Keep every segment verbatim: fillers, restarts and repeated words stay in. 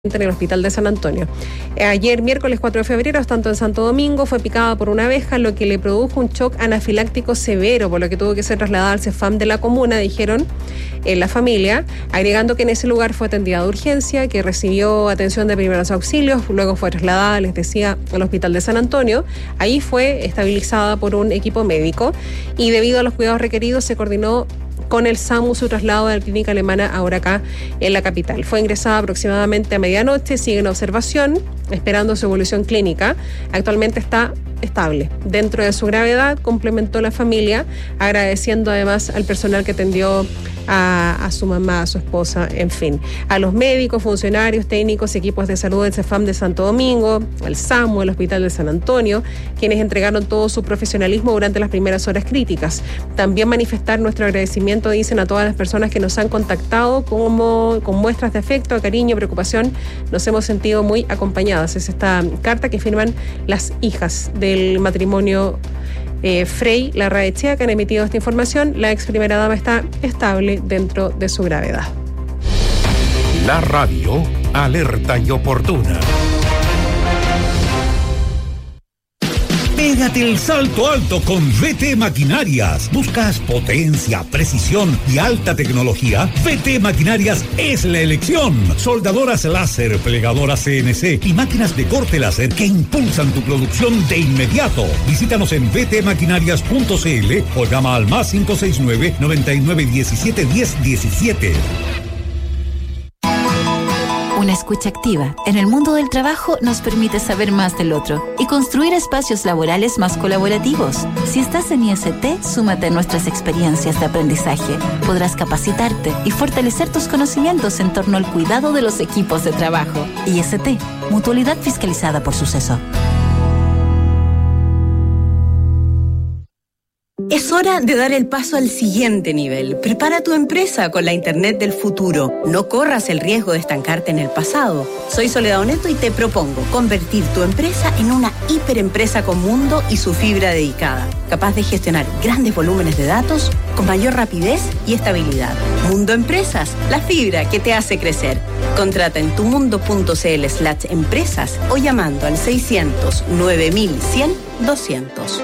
en el hospital de San Antonio. Ayer, miércoles cuatro de febrero, tanto en Santo Domingo, fue picada por una abeja, lo que le produjo un shock anafiláctico severo, por lo que tuvo que ser trasladada al CEFAM de la comuna, dijeron en la familia, agregando que en ese lugar fue atendida de urgencia, que recibió atención de primeros auxilios, luego fue trasladada, les decía, al hospital de San Antonio. Ahí fue estabilizada por un equipo médico y debido a los cuidados requeridos se coordinó con el SAMU su traslado de la clínica alemana ahora acá en la capital. Fue ingresada aproximadamente a medianoche, sigue en observación, esperando su evolución clínica. Actualmente está estable. Dentro de su gravedad, complementó la familia, agradeciendo además al personal que atendió a, a su mamá, a su esposa, en fin. A los médicos, funcionarios, técnicos, equipos de salud del CEFAM de Santo Domingo, al SAMU, el Hospital de San Antonio, quienes entregaron todo su profesionalismo durante las primeras horas críticas. También manifestar nuestro agradecimiento, dicen, a todas las personas que nos han contactado como, con muestras de afecto, cariño, preocupación. Nos hemos sentido muy acompañadas. Es esta carta que firman las hijas del matrimonio eh, Frey Larraechea, que han emitido esta información. La ex primera dama está estable dentro de su gravedad. La radio, alerta y oportuna. Pégate el salto alto con V T Maquinarias. ¿Buscas potencia, precisión y alta tecnología? V T Maquinarias es la elección. Soldadoras láser, plegadoras C N C y máquinas de corte láser que impulsan tu producción de inmediato. Visítanos en v t maquinarias punto c l o llama al más cinco seis nueve, noventa y nueve, diecisiete, diez, diecisiete. Una escucha activa en el mundo del trabajo nos permite saber más del otro y construir espacios laborales más colaborativos. Si estás en I S T, súmate a nuestras experiencias de aprendizaje. Podrás capacitarte y fortalecer tus conocimientos en torno al cuidado de los equipos de trabajo. I S T, mutualidad fiscalizada por Suceso. Es hora de dar el paso al siguiente nivel. Prepara tu empresa con la Internet del futuro. No corras el riesgo de estancarte en el pasado. Soy Soledad Oneto y te propongo convertir tu empresa en una hiperempresa con mundo y su fibra dedicada, capaz de gestionar grandes volúmenes de datos con mayor rapidez y estabilidad. Mundo Empresas, la fibra que te hace crecer. Contrata en tumundo.cl slash empresas o llamando al seiscientos, nueve mil cien, doscientos.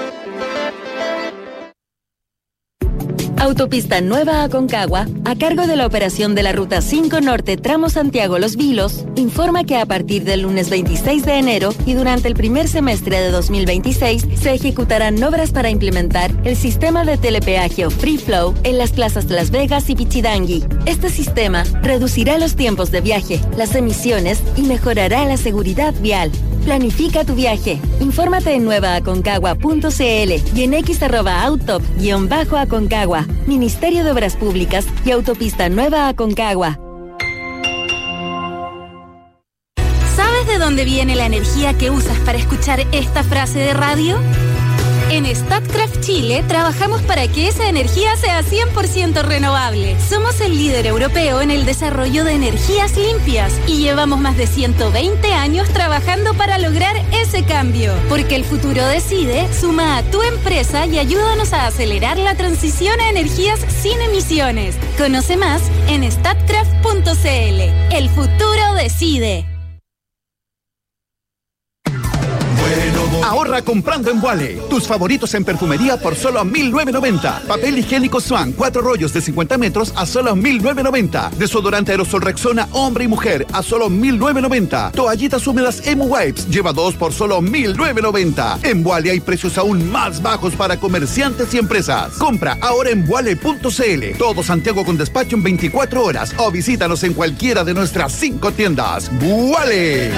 Autopista Nueva Aconcagua, a cargo de la operación de la Ruta cinco Norte tramo Santiago-Los Vilos, informa que a partir del lunes veintiséis de enero y durante el primer semestre de dos mil veintiséis se ejecutarán obras para implementar el sistema de telepeaje o Free Flow en las plazas Las Vegas y Pichidangui. Este sistema reducirá los tiempos de viaje, las emisiones y mejorará la seguridad vial. Planifica tu viaje. Infórmate en nueva aconcagua punto c l y en x arroba autop guión bajo Aconcagua. Ministerio de Obras Públicas y Autopista Nueva Aconcagua. ¿Sabes de dónde viene la energía que usas para escuchar esta frase de radio? En Statkraft Chile trabajamos para que esa energía sea cien por ciento renovable. Somos el líder europeo en el desarrollo de energías limpias y llevamos más de ciento veinte años trabajando para lograr ese cambio. Porque el futuro decide, suma a tu empresa y ayúdanos a acelerar la transición a energías sin emisiones. Conoce más en statkraft punto c l. El futuro decide. Ahorra comprando en Wally. Tus favoritos en perfumería por solo mil novecientos noventa. Papel higiénico Swan, cuatro rollos de cincuenta metros a solo mil novecientos noventa. Desodorante aerosol Rexona, hombre y mujer a solo mil novecientos noventa. Toallitas húmedas Emu Wipes, lleva dos por solo mil novecientos noventa. En Wally hay precios aún más bajos para comerciantes y empresas. Compra ahora en wally punto c l. Todo Santiago con despacho en veinticuatro horas o visítanos en cualquiera de nuestras cinco tiendas. Wally.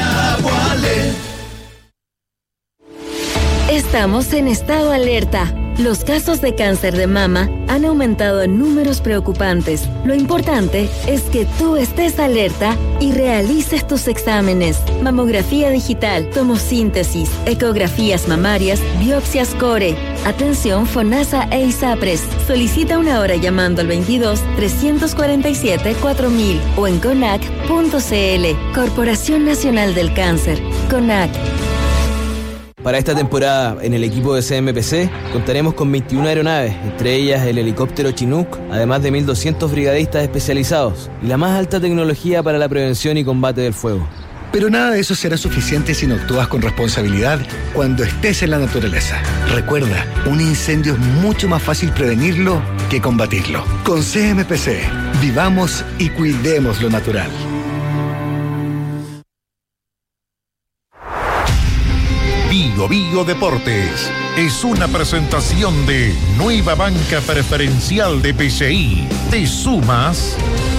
Estamos en estado alerta. Los casos de cáncer de mama han aumentado en números preocupantes. Lo importante es que tú estés alerta y realices tus exámenes. Mamografía digital, tomosíntesis, ecografías mamarias, biopsias core. Atención FONASA e ISAPRES. Solicita una hora llamando al veintidós, trescientos cuarenta y siete, cuatro mil o en conac punto c l. Corporación Nacional del Cáncer. CONAC. Para esta temporada, en el equipo de C M P C, contaremos con veintiuna aeronaves, entre ellas el helicóptero Chinook, además de mil doscientos brigadistas especializados y la más alta tecnología para la prevención y combate del fuego. Pero nada de eso será suficiente si no actúas con responsabilidad cuando estés en la naturaleza. Recuerda, un incendio es mucho más fácil prevenirlo que combatirlo. Con C M P C, vivamos y cuidemos lo natural. Bio Bio Deportes es una presentación de Nueva Banca Preferencial de P C I. ¿Te sumas?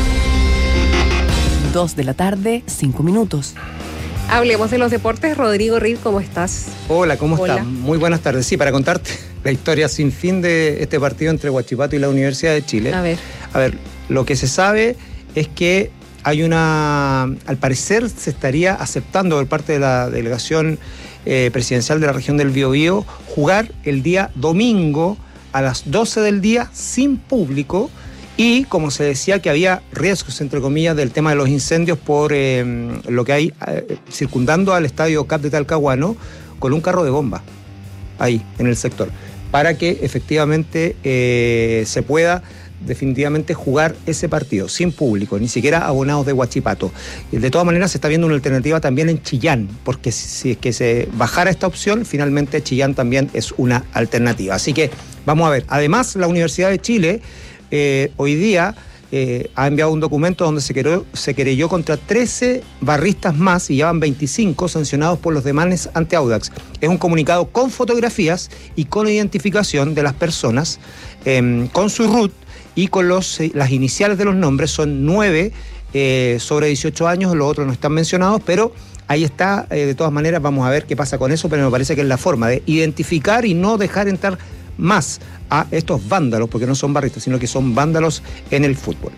Dos de la tarde, cinco minutos. Hablemos de los deportes. Rodrigo Reed, ¿cómo estás? Hola, ¿cómo Hola. estás? Muy buenas tardes. Sí, para contarte la historia sin fin de este partido entre Huachipato y la Universidad de Chile. A ver. A ver, lo que se sabe es que hay una... Al parecer se estaría aceptando por parte de la delegación eh, presidencial de la región del Biobío jugar el día domingo a las doce del día sin público. Y como se decía que había riesgos, entre comillas, del tema de los incendios por eh, lo que hay eh, circundando al estadio C A P de Talcahuano, con un carro de bomba ahí, en el sector, para que efectivamente eh, se pueda definitivamente jugar ese partido sin público, ni siquiera abonados de Huachipato. Y de todas maneras se está viendo una alternativa también en Chillán, porque si, si es que se bajara esta opción, finalmente Chillán también es una alternativa. Así que vamos a ver. Además, la Universidad de Chile Eh, hoy día eh, ha enviado un documento donde se querelló, se querelló contra trece barristas más y llevan veinticinco sancionados por los demanes ante Audax. Es un comunicado con fotografías y con identificación de las personas, eh, con su R U T y con los, eh, las iniciales de los nombres. Son nueve eh, sobre dieciocho años, los otros no están mencionados, pero ahí está. Eh, de todas maneras, vamos a ver qué pasa con eso, pero me parece que es la forma de identificar y no dejar entrar más a estos vándalos, porque no son barristas, sino que son vándalos en el fútbol.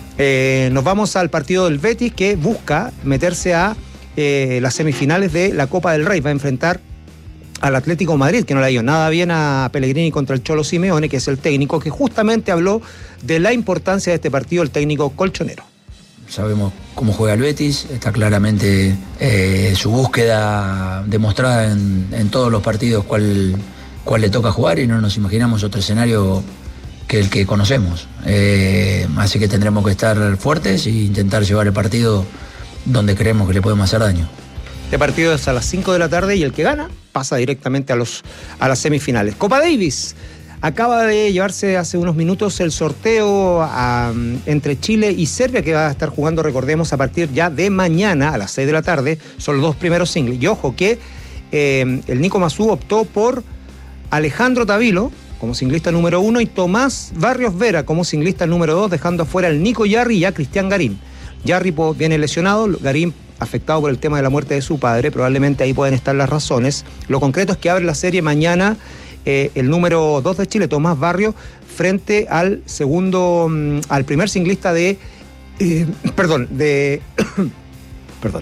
Eh, nos vamos al partido del Betis, que busca meterse a eh, las semifinales de la Copa del Rey. Va a enfrentar al Atlético Madrid, que no le ha ido nada bien a Pellegrini contra el Cholo Simeone, que es el técnico que justamente habló de la importancia de este partido, el técnico colchonero. Sabemos cómo juega el Betis, está claramente eh, su búsqueda demostrada en, en todos los partidos cuál cuál le toca jugar, y no nos imaginamos otro escenario que el que conocemos. Eh, así que tendremos que estar fuertes e intentar llevar el partido donde creemos que le podemos hacer daño. Este partido es a las cinco de la tarde y el que gana pasa directamente a, los, a las semifinales. Copa Davis. Acaba de llevarse hace unos minutos el sorteo a, entre Chile y Serbia, que va a estar jugando, recordemos, a partir ya de mañana a las seis de la tarde. Son los dos primeros singles. Y ojo que eh, el Nico Massú optó por Alejandro Tavilo como singlista número uno y Tomás Barrios Vera como singlista número dos, dejando afuera al Nico Yarri y a Cristian Garín. Yarri viene lesionado, Garín afectado por el tema de la muerte de su padre, probablemente ahí pueden estar las razones. Lo concreto es que abre la serie mañana eh, el número dos de Chile, Tomás Barrios, frente al segundo, mm, al primer singlista de, eh, perdón, de, perdón,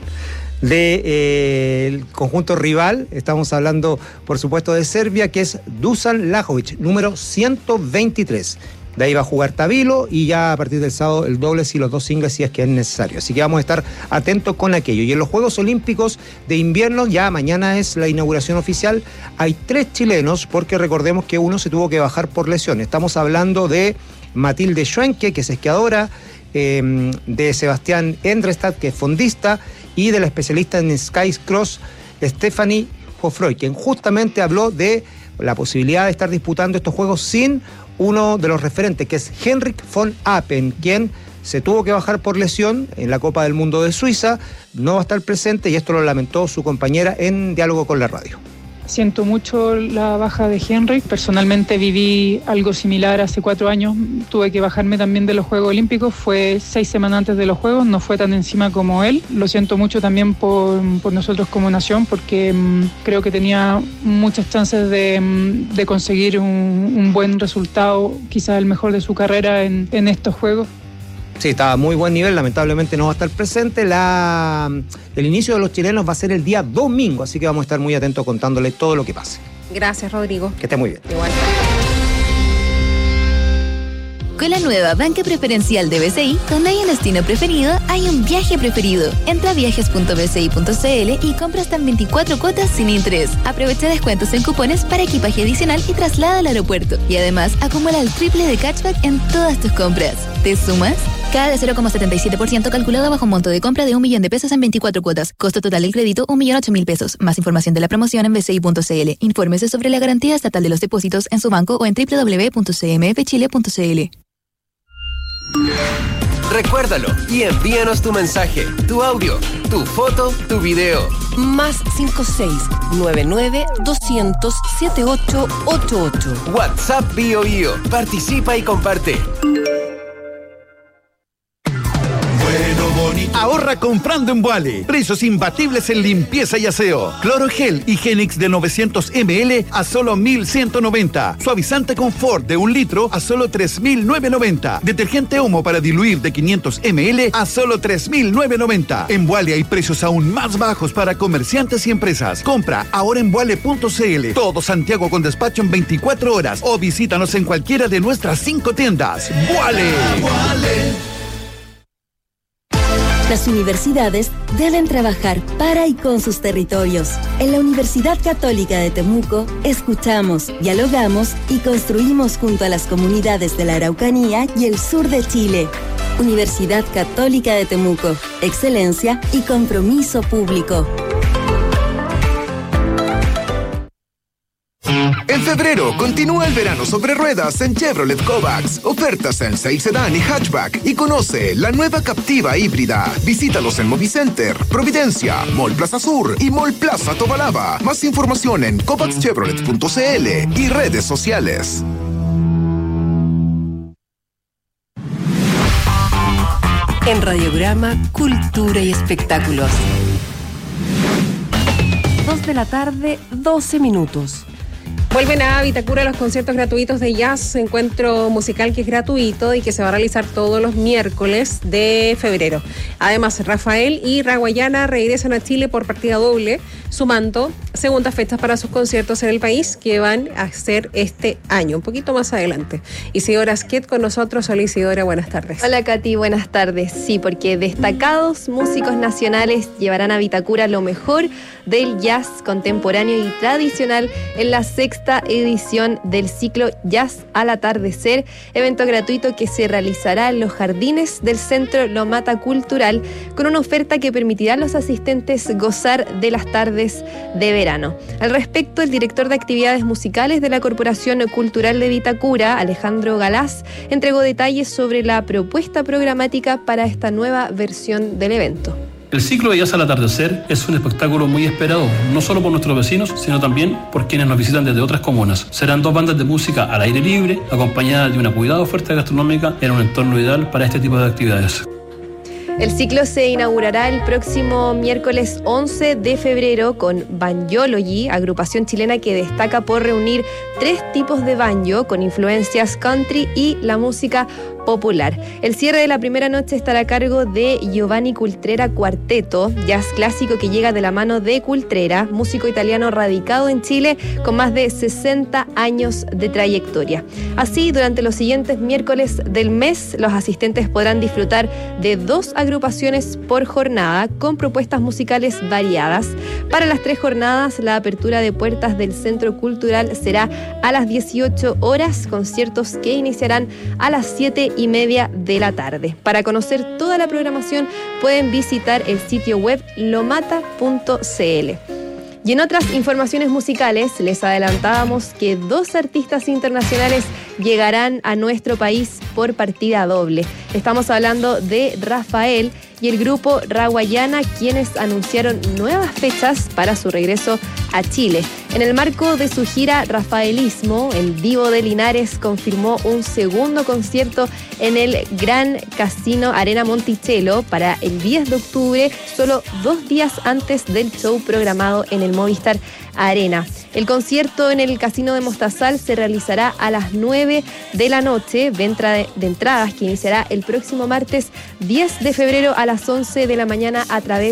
de eh, el conjunto rival. Estamos hablando, por supuesto, de Serbia, que es Dusan Lajovic, número ciento veintitrés. De ahí va a jugar Tavilo y ya a partir del sábado el doble y los dos singles si es que es necesario. Así que vamos a estar atentos con aquello. Y en los Juegos Olímpicos de Invierno, ya mañana es la inauguración oficial, hay tres chilenos, porque recordemos que uno se tuvo que bajar por lesión. Estamos hablando de Matilde Schwenke, que es esquiadora, eh, de Sebastián Endrestad, que es fondista, y de la especialista en Sky Cross, Stephanie Hofroy, quien justamente habló de la posibilidad de estar disputando estos Juegos sin uno de los referentes, que es Henrik von Appen, quien se tuvo que bajar por lesión en la Copa del Mundo de Suiza, no va a estar presente, y esto lo lamentó su compañera en diálogo con la radio. Siento mucho la baja de Henrik. Personalmente viví algo similar hace cuatro años. Tuve que bajarme también de los Juegos Olímpicos. Fue seis semanas antes de los Juegos. No fue tan encima como él. Lo siento mucho también por, por nosotros como nación, porque mmm, creo que tenía muchas chances de, mmm, de conseguir un, un buen resultado, quizás el mejor de su carrera en, en estos Juegos. Sí, estaba a muy buen nivel, lamentablemente no va a estar presente. La, el inicio de los chilenos va a ser el día domingo, así que vamos a estar muy atentos contándole todo lo que pase. Gracias, Rodrigo. Que esté muy bien. Igual. Con la nueva banca preferencial de B C I, donde hay un destino preferido, hay un viaje preferido. Entra a viajes punto b c i punto c l y compra hasta en veinticuatro cuotas sin interés. Aprovecha descuentos en cupones para equipaje adicional y traslada al aeropuerto. Y además, acumula el triple de cashback en todas tus compras. ¿Te sumas? K de cero coma setenta y siete por ciento calculada bajo un monto de compra de un millón de pesos en veinticuatro cuotas. Costo total del crédito un millón ocho mil pesos. Más información de la promoción en b c i punto c l. Infórmese sobre la garantía estatal de los depósitos en su banco o en doble u doble u doble u punto c m f chile punto c l. Recuérdalo y envíanos tu mensaje, tu audio, tu foto, tu video. Más cinco seis nueve nueve doscientos setenta y ocho ochenta y ocho. WhatsApp Bio Bio. Participa y comparte. Ahorra comprando en Vuale. Precios imbatibles en limpieza y aseo. Cloro Gel Higienix de novecientos mililitros a solo mil ciento noventa. Suavizante Confort de un litro a solo tres mil novecientos noventa. Detergente Omo para diluir de quinientos mililitros a solo tres mil novecientos noventa. En Vuale hay precios aún más bajos para comerciantes y empresas. Compra ahora en vuale punto c l. Todo Santiago con despacho en veinticuatro horas o visítanos en cualquiera de nuestras cinco tiendas. ¡Vuale! ¡Vuale! Las universidades deben trabajar para y con sus territorios. En la Universidad Católica de Temuco, escuchamos, dialogamos y construimos junto a las comunidades de la Araucanía y el sur de Chile. Universidad Católica de Temuco, excelencia y compromiso público. En febrero, continúa el verano sobre ruedas en Chevrolet Kovacs. Ofertas en seis sedán y hatchback. Y conoce la nueva Captiva híbrida. Visítalos en Movicenter, Providencia, Mall Plaza Sur y Mall Plaza Tobalaba. Más información en kovacs chevrolet punto c l y redes sociales. En Radiograma, Cultura y Espectáculos. Dos de la tarde, doce minutos. Vuelven a Vitacura los conciertos gratuitos de jazz, encuentro musical que es gratuito y que se va a realizar todos los miércoles de febrero. Además, Rafael y Raguayana regresan a Chile por partida doble, sumando segundas fechas para sus conciertos en el país que van a ser este año, un poquito más adelante. Isidora Sket con nosotros. Hola Isidora, buenas tardes. Hola Katy, buenas tardes. Sí, porque destacados músicos nacionales llevarán a Vitacura lo mejor del jazz contemporáneo y tradicional en la sexta edición del ciclo Jazz al Atardecer, evento gratuito que se realizará en los jardines del Centro Lomata Cultural, con una oferta que permitirá a los asistentes gozar de las tardes de verano. Al respecto, el director de actividades musicales de la Corporación Cultural de Vitacura, Alejandro Galás, entregó detalles sobre la propuesta programática para esta nueva versión del evento. El ciclo de Jazz al Atardecer es un espectáculo muy esperado, no solo por nuestros vecinos, sino también por quienes nos visitan desde otras comunas. Serán dos bandas de música al aire libre, acompañadas de una cuidada oferta gastronómica en un entorno ideal para este tipo de actividades. El ciclo se inaugurará el próximo miércoles once de febrero con Banjology, agrupación chilena que destaca por reunir tres tipos de banjo con influencias country y la música popular. El cierre de la primera noche estará a cargo de Giovanni Cultrera Cuarteto, jazz clásico que llega de la mano de Cultrera, músico italiano radicado en Chile con más de sesenta años de trayectoria. Así, durante los siguientes miércoles del mes, los asistentes podrán disfrutar de dos agrupaciones por jornada con propuestas musicales variadas. Para las tres jornadas, la apertura de puertas del Centro Cultural será a las dieciocho horas, conciertos que iniciarán a las siete y media de la tarde. Para conocer toda la programación pueden visitar el sitio web lomata punto c l. Y en otras informaciones musicales les adelantábamos que dos artistas internacionales llegarán a nuestro país por partida doble. Estamos hablando de Rafael y el grupo Raguayana, quienes anunciaron nuevas fechas para su regreso a Chile. En el marco de su gira Rafaelismo, el Divo de Linares confirmó un segundo concierto en el Gran Casino Arena Monticello para el diez de octubre, solo dos días antes del show programado en el Movistar Arena. El concierto en el Casino de Mostazal se realizará a las nueve de la noche, venta de, de entradas que iniciará el próximo martes diez de febrero a las once de la mañana a través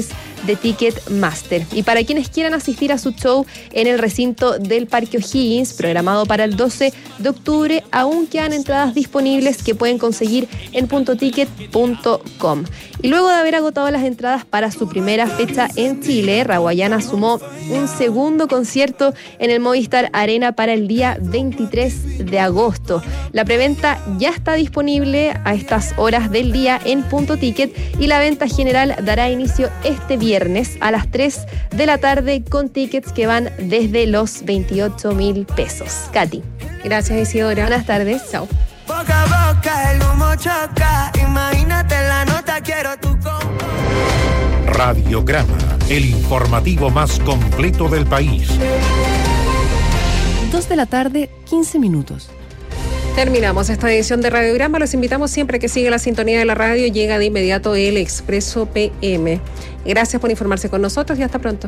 de Ticketmaster. Y para quienes quieran asistir a su show en el recinto del Parque O'Higgins, programado para el doce de octubre, aún quedan entradas disponibles que pueden conseguir en punto ticket punto com. Y luego de haber agotado las entradas para su primera fecha en Chile, Raguayana sumó un segundo concierto en el Movistar Arena para el día veintitrés de agosto. La preventa ya está disponible a estas horas del día en Punto Ticket y la venta general dará inicio este viernes a las tres de la tarde con tickets que van desde los veintiocho mil pesos. Katy. Gracias, Isidora. Buenas tardes. Chao. Boca a boca, el humo choca. Imagínate la nota, quiero tu compa. Radiograma, el informativo más completo del país. Dos de la tarde, quince minutos. Terminamos esta edición de Radiograma. Los invitamos siempre a que siga la sintonía de la radio. Llega de inmediato el Expreso P M. Gracias por informarse con nosotros y hasta pronto.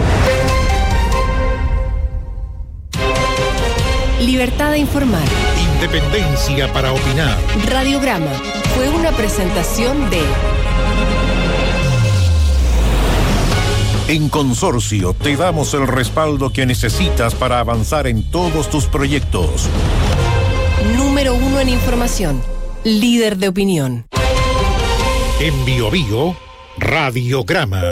Libertad de informar. Independencia para opinar. Radiograma fue una presentación de... En Consorcio te damos el respaldo que necesitas para avanzar en todos tus proyectos. Número uno en información. Líder de opinión. En Bio Bio, Radiograma.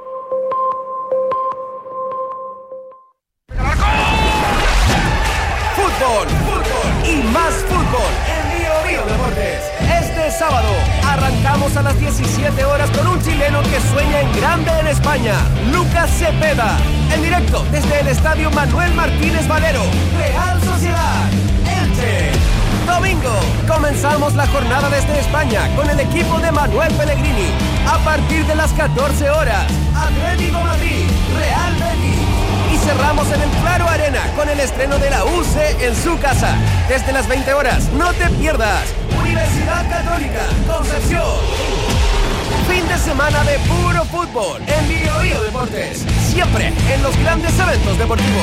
Fútbol, fútbol y más fútbol en Bio Bio Deportes. Este sábado arrancamos a las diecisiete horas con un chileno que sueña en grande en España, Lucas Cepeda, en directo desde el Estadio Manuel Martínez Valero, Real Sociedad, Elche. Domingo, comenzamos la jornada desde España con el equipo de Manuel Pellegrini. A partir de las catorce horas, Atlético Madrid, Real Betis. Y cerramos en el Claro Arena con el estreno de la U C en su casa. Desde las veinte horas, no te pierdas. Universidad Católica, Concepción. Fin de semana de puro fútbol en Bio Bio Deportes. Siempre en los grandes eventos deportivos.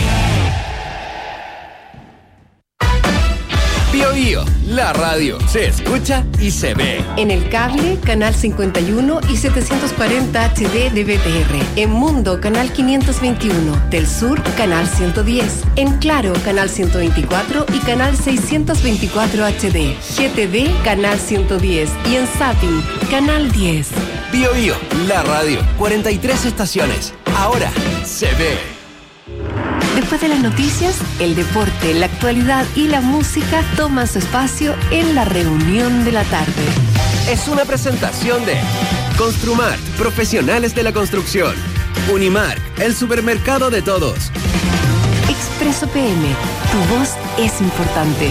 Bio Bio, la radio se escucha y se ve. En el cable, canal cincuenta y uno y setecientos cuarenta H D de B T R. En Mundo, canal quinientos veintiuno. Del Sur, canal ciento diez. En Claro, canal ciento veinticuatro y canal seiscientos veinticuatro H D. G T D, canal ciento diez. Y en Zapping, canal diez. Bio Bio, la radio, cuarenta y tres estaciones. Ahora se ve. Después de las noticias, el deporte, la actualidad y la música toman su espacio en la reunión de la tarde. Es una presentación de Construmart, profesionales de la construcción. Unimark, el supermercado de todos. Expreso P M, tu voz es importante.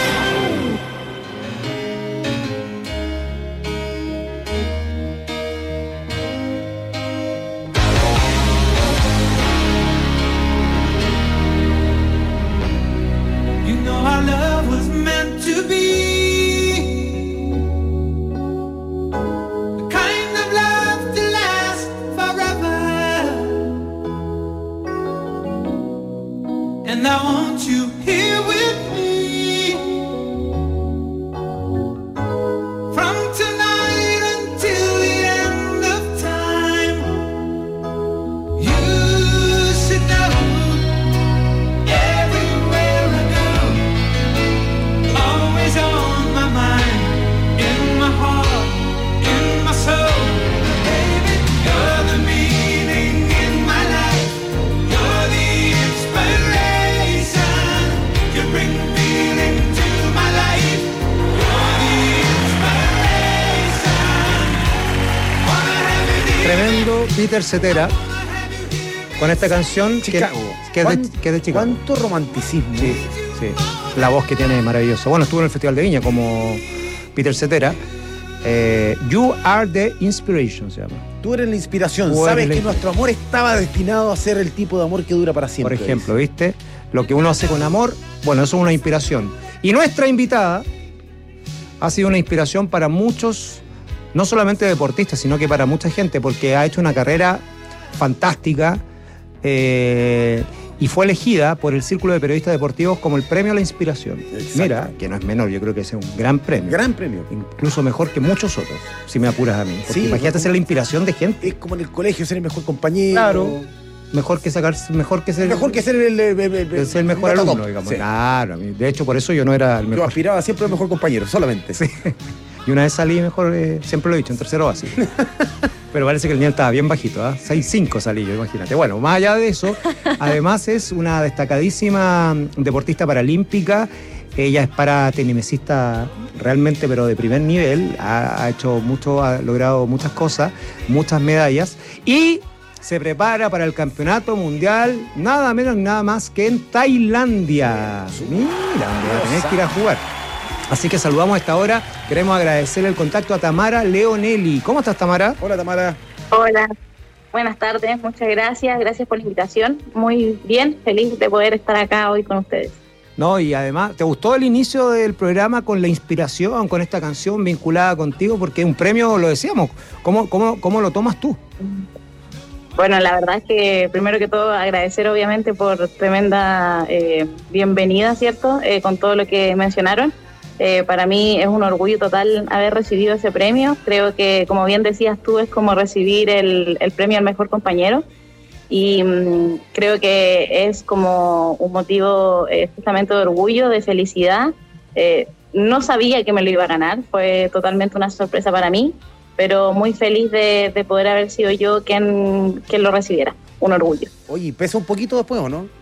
Peter Cetera con esta canción Chicago. Que, que, es de, que es de Chicago. ¿Cuánto romanticismo? Sí, sí. La voz que tiene es maravillosa. Bueno, estuvo en el Festival de Viña como Peter Cetera. Eh, You Are the Inspiration se llama. Tú eres la inspiración. Tú Sabes eres que la... nuestro amor estaba destinado a ser el tipo de amor que dura para siempre. Por ejemplo, ¿viste? Lo que uno hace con amor, bueno, eso es una inspiración. Y nuestra invitada ha sido una inspiración para muchos, no solamente deportistas, sino que para mucha gente, porque ha hecho una carrera fantástica eh, y fue elegida por el Círculo de Periodistas Deportivos como el premio a la inspiración. Exacto. Mira, que no es menor, yo creo que ese es un gran premio. Gran premio. Incluso mejor que muchos otros, si me apuras a mí. Porque sí, imagínate ser la inspiración de gente. Es como en el colegio, ser el mejor compañero. Claro. Mejor que sacar, mejor que ser mejor que ser el, el, el, el, ser el mejor el alumno, top, digamos. Sí. Claro, de hecho por eso yo no era el mejor. Yo aspiraba siempre al mejor compañero, solamente. Sí. Y una vez salí mejor, eh, siempre lo he dicho, en tercero básico. Pero parece que el nivel estaba bien bajito, ¿eh? seis cinco salí yo, imagínate. Bueno, más allá de eso, además es una destacadísima deportista paralímpica. Ella es paratenimesista realmente, pero de primer nivel. Ha, ha hecho mucho, ha logrado muchas cosas, muchas medallas. Y se prepara para el campeonato mundial, nada menos ni nada más que en Tailandia. Mira, donde va a tener que ir a jugar. Así que saludamos a esta hora. Queremos agradecer el contacto a Tamara Leonelli. ¿Cómo estás, Tamara? Hola, Tamara. Hola, buenas tardes, muchas gracias. Gracias por la invitación. Muy bien, feliz de poder estar acá hoy con ustedes. No, y además, ¿te gustó el inicio del programa con la inspiración, con esta canción vinculada contigo? Porque es un premio, lo decíamos. ¿Cómo, cómo, cómo lo tomas tú? Bueno, la verdad es que primero que todo agradecer obviamente por tremenda eh, bienvenida, ¿cierto? Eh, con todo lo que mencionaron. Eh, para mí es un orgullo total haber recibido ese premio. Creo que, como bien decías tú, es como recibir el, el premio al mejor compañero. Y mmm, creo que es como un motivo eh, justamente de orgullo, de felicidad. Eh, no sabía que me lo iba a ganar, fue totalmente una sorpresa para mí, pero muy feliz de, de poder haber sido yo quien, quien lo recibiera. Un orgullo. Oye, ¿pesa un poquito después o no?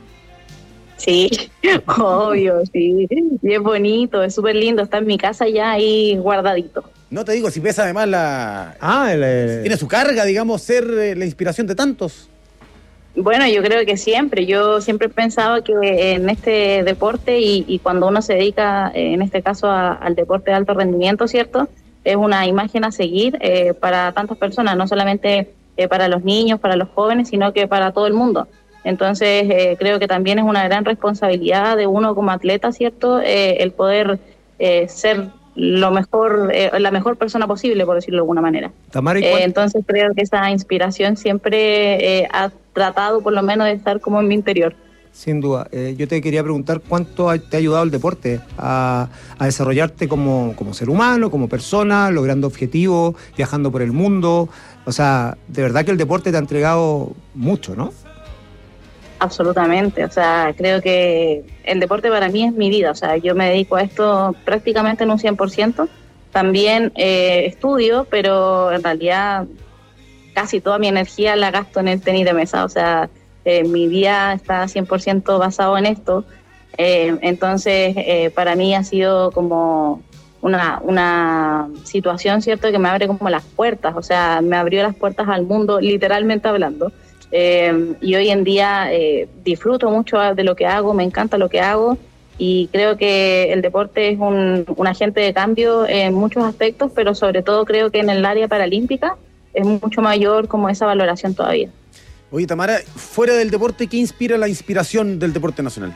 Sí, obvio, sí. Y es bonito, es súper lindo, está en mi casa ya ahí guardadito. No te digo, si pesa además la... Ah, el, el... tiene su carga, digamos, ser eh, la inspiración de tantos. Bueno, yo creo que siempre, yo siempre he pensado que en este deporte y, y cuando uno se dedica, en este caso a, al deporte de alto rendimiento, ¿cierto?, es una imagen a seguir eh, para tantas personas, no solamente eh, para los niños, para los jóvenes, sino que para todo el mundo. Entonces, eh, creo que también es una gran responsabilidad de uno como atleta, ¿cierto?, eh, el poder eh, ser lo mejor, eh, la mejor persona posible, por decirlo de alguna manera. Tamara, eh, entonces, creo que esa inspiración siempre eh, ha tratado, por lo menos, de estar como en mi interior. Sin duda. Eh, yo te quería preguntar cuánto te ha ayudado el deporte a, a desarrollarte como, como ser humano, como persona, logrando objetivos, viajando por el mundo. O sea, de verdad que el deporte te ha entregado mucho, ¿no? Absolutamente. O sea, creo que el deporte para mí es mi vida. O sea, yo me dedico a esto prácticamente en un cien por ciento. También eh, estudio, pero en realidad casi toda mi energía la gasto en el tenis de mesa. O sea, Eh, mi día está cien por ciento basado en esto, eh, entonces eh, para mí ha sido como una, una situación, ¿cierto?, que me abre como las puertas, o sea, me abrió las puertas al mundo, literalmente hablando, eh, y hoy en día eh, disfruto mucho de lo que hago, me encanta lo que hago, y creo que el deporte es un, un agente de cambio en muchos aspectos, pero sobre todo creo que en el área paralímpica es mucho mayor como esa valoración todavía. Oye, Tamara, fuera del deporte, ¿qué inspira la inspiración del deporte nacional?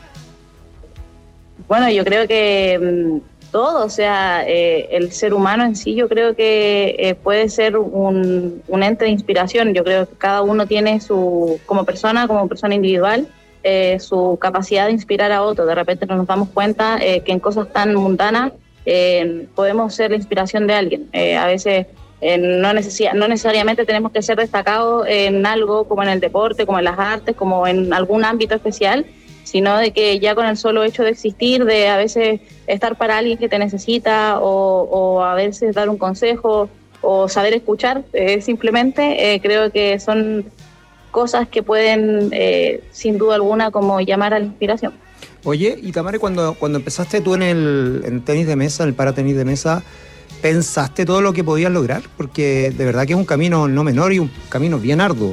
Bueno, yo creo que mmm, todo, o sea, eh, el ser humano en sí, yo creo que eh, puede ser un, un ente de inspiración. Yo creo que cada uno tiene su, como persona, como persona individual, eh, su capacidad de inspirar a otro. De repente nos damos cuenta eh, que en cosas tan mundanas eh, podemos ser la inspiración de alguien. Eh, a veces... Eh, no, necesi- no necesariamente tenemos que ser destacados en algo como en el deporte, como en las artes, como en algún ámbito especial, sino de que ya con el solo hecho de existir, de a veces estar para alguien que te necesita o, o a veces dar un consejo o saber escuchar, eh, simplemente eh, creo que son cosas que pueden eh, sin duda alguna como llamar a la inspiración. Oye, y Tamara, cuando, cuando empezaste tú en el, en el tenis de mesa, el paratenis de mesa, ¿pensaste todo lo que podías lograr? Porque de verdad que es un camino no menor y un camino bien arduo.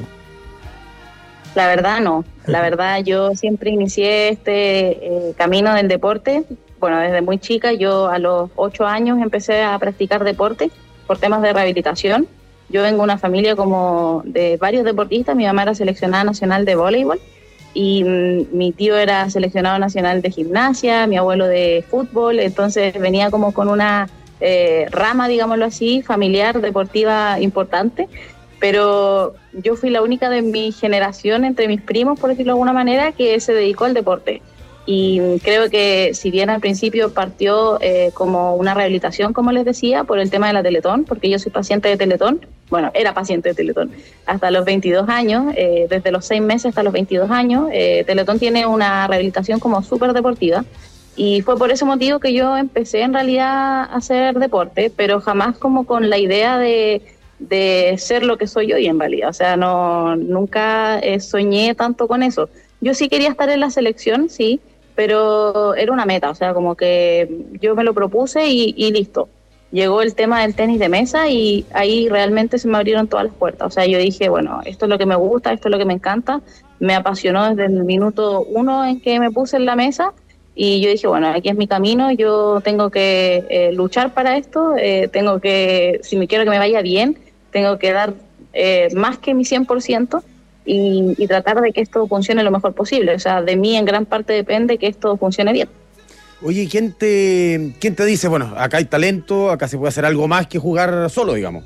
La verdad no, la verdad yo siempre inicié este eh, camino del deporte, bueno, desde muy chica. Yo a los ocho años empecé a practicar deporte por temas de rehabilitación. Yo vengo de una familia como de varios deportistas, mi mamá era seleccionada nacional de voleibol y mm, mi tío era seleccionado nacional de gimnasia, mi abuelo de fútbol, entonces venía como con una... Eh, rama, digámoslo así, familiar, deportiva importante, pero yo fui la única de mi generación, entre mis primos, por decirlo de alguna manera, que se dedicó al deporte. Y creo que si bien al principio partió eh, como una rehabilitación, como les decía, por el tema de la Teletón, porque yo soy paciente de Teletón, bueno, era paciente de Teletón, hasta los veintidós años, eh, desde los seis meses hasta los veintidós años, eh, Teletón tiene una rehabilitación como súper deportiva, y fue por ese motivo que yo empecé en realidad a hacer deporte, pero jamás como con la idea de, de ser lo que soy hoy en realidad, o sea, no nunca eh, soñé tanto con eso. Yo sí quería estar en la selección, sí, pero era una meta, o sea, como que yo me lo propuse y, y listo. Llegó el tema del tenis de mesa y ahí realmente se me abrieron todas las puertas. O sea, yo dije, bueno, esto es lo que me gusta, esto es lo que me encanta. Me apasionó desde el minuto uno en que me puse en la mesa y yo dije, bueno, aquí es mi camino, yo tengo que eh, luchar para esto, eh, tengo que, si me quiero que me vaya bien, tengo que dar eh, más que mi cien por ciento. Y, y tratar de que esto funcione lo mejor posible. O sea, de mí en gran parte depende que esto funcione bien. Oye, ¿quién te, quién te dice, bueno, acá hay talento, acá se puede hacer algo más que jugar solo, digamos?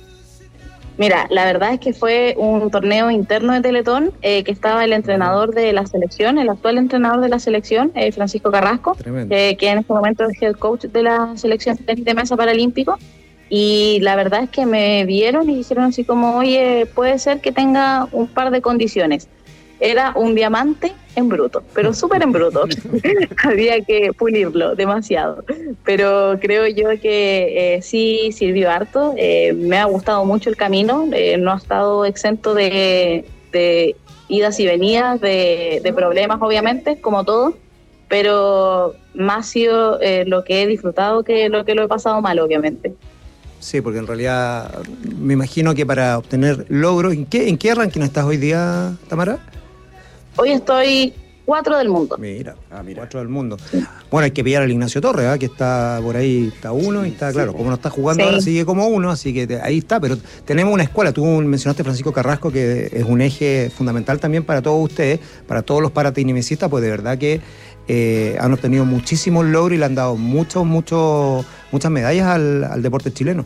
Mira, la verdad es que fue un torneo interno de Teletón, eh, que estaba el entrenador de la selección, el actual entrenador de la selección, eh, Francisco Carrasco, eh, que en este momento es head coach de la selección de tenis de mesa paralímpico. Y la verdad es que me vieron y dijeron así como, oye, puede ser que tenga un par de condiciones. Era un diamante en bruto, pero súper en bruto. Había que pulirlo demasiado. Pero creo yo que eh, sí sirvió harto. Eh, me ha gustado mucho el camino. Eh, no ha estado exento de, de idas y venidas, de, de problemas, obviamente, como todo. Pero más ha sido eh, lo que he disfrutado que lo que lo he pasado mal, obviamente. Sí, porque en realidad me imagino que para obtener logros, ¿en qué, en qué ranking estás hoy día, Tamara? Hoy estoy cuatro del mundo. Mira, ah, mira. cuatro del mundo. Bueno, hay que pillar al Ignacio Torres, ¿eh? Que está por ahí, está uno y está, claro, como no está jugando sí. Ahora sigue como uno, así que te, ahí está, pero tenemos una escuela. Tú mencionaste a Francisco Carrasco, que es un eje fundamental también para todos ustedes, para todos los paratenimesistas, pues de verdad que eh, han obtenido muchísimos logros y le han dado muchos, muchos, muchas medallas al, al deporte chileno.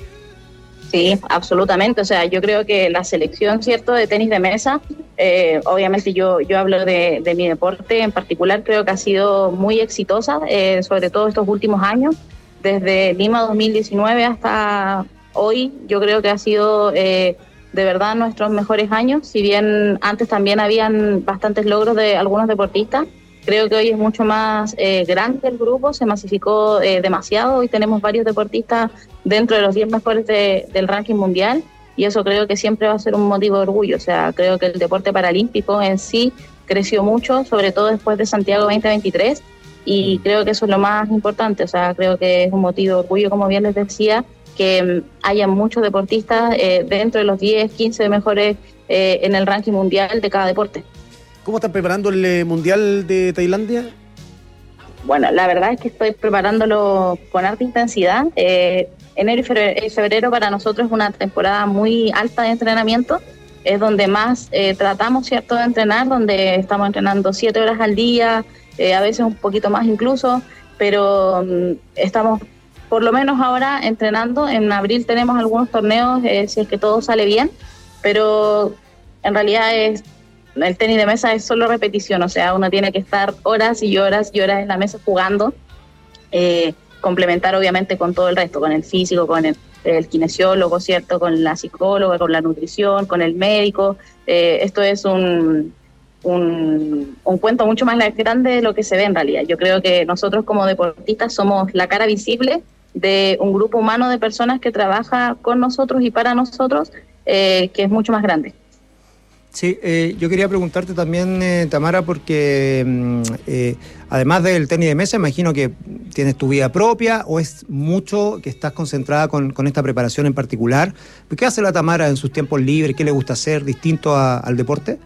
Sí, absolutamente. O sea, yo creo que la selección, ¿cierto?, de tenis de mesa, eh, obviamente yo, yo hablo de, de mi deporte en particular, creo que ha sido muy exitosa, eh, sobre todo estos últimos años, desde Lima dos mil diecinueve hasta hoy, yo creo que ha sido eh, de verdad nuestros mejores años, si bien antes también habían bastantes logros de algunos deportistas. Creo que hoy es mucho más eh, grande el grupo, se masificó eh, demasiado. Hoy tenemos varios deportistas dentro de los diez mejores de, del ranking mundial y eso creo que siempre va a ser un motivo de orgullo. O sea, creo que el deporte paralímpico en sí creció mucho, sobre todo después de Santiago veinte veintitrés y creo que eso es lo más importante. O sea, creo que es un motivo de orgullo, como bien les decía, que um, haya muchos deportistas eh, dentro de los diez, quince mejores eh, en el ranking mundial de cada deporte. ¿Cómo están preparando el Mundial de Tailandia? Bueno, la verdad es que estoy preparándolo con harta intensidad. Eh, enero y febrero, febrero para nosotros es una temporada muy alta de entrenamiento. Es donde más eh, tratamos, ¿cierto?, de entrenar, donde estamos entrenando siete horas al día, eh, a veces un poquito más incluso, pero um, estamos por lo menos ahora entrenando. En abril tenemos algunos torneos, eh, si es que todo sale bien, pero en realidad es... El tenis de mesa es solo repetición, o sea, uno tiene que estar horas y horas y horas en la mesa jugando, eh, complementar obviamente con todo el resto, con el físico, con el, el kinesiólogo, ¿cierto?, con la psicóloga, con la nutrición, con el médico. Eh, esto es un, un, un cuento mucho más grande de lo que se ve en realidad. Yo creo que nosotros como deportistas somos la cara visible de un grupo humano de personas que trabaja con nosotros y para nosotros, eh, que es mucho más grande. Sí, eh, yo quería preguntarte también, eh, Tamara, porque eh, además del tenis de mesa, imagino que tienes tu vida propia o es mucho que estás concentrada con, con esta preparación en particular. ¿Qué hace la Tamara en sus tiempos libres? ¿Qué le gusta hacer distinto a, al deporte?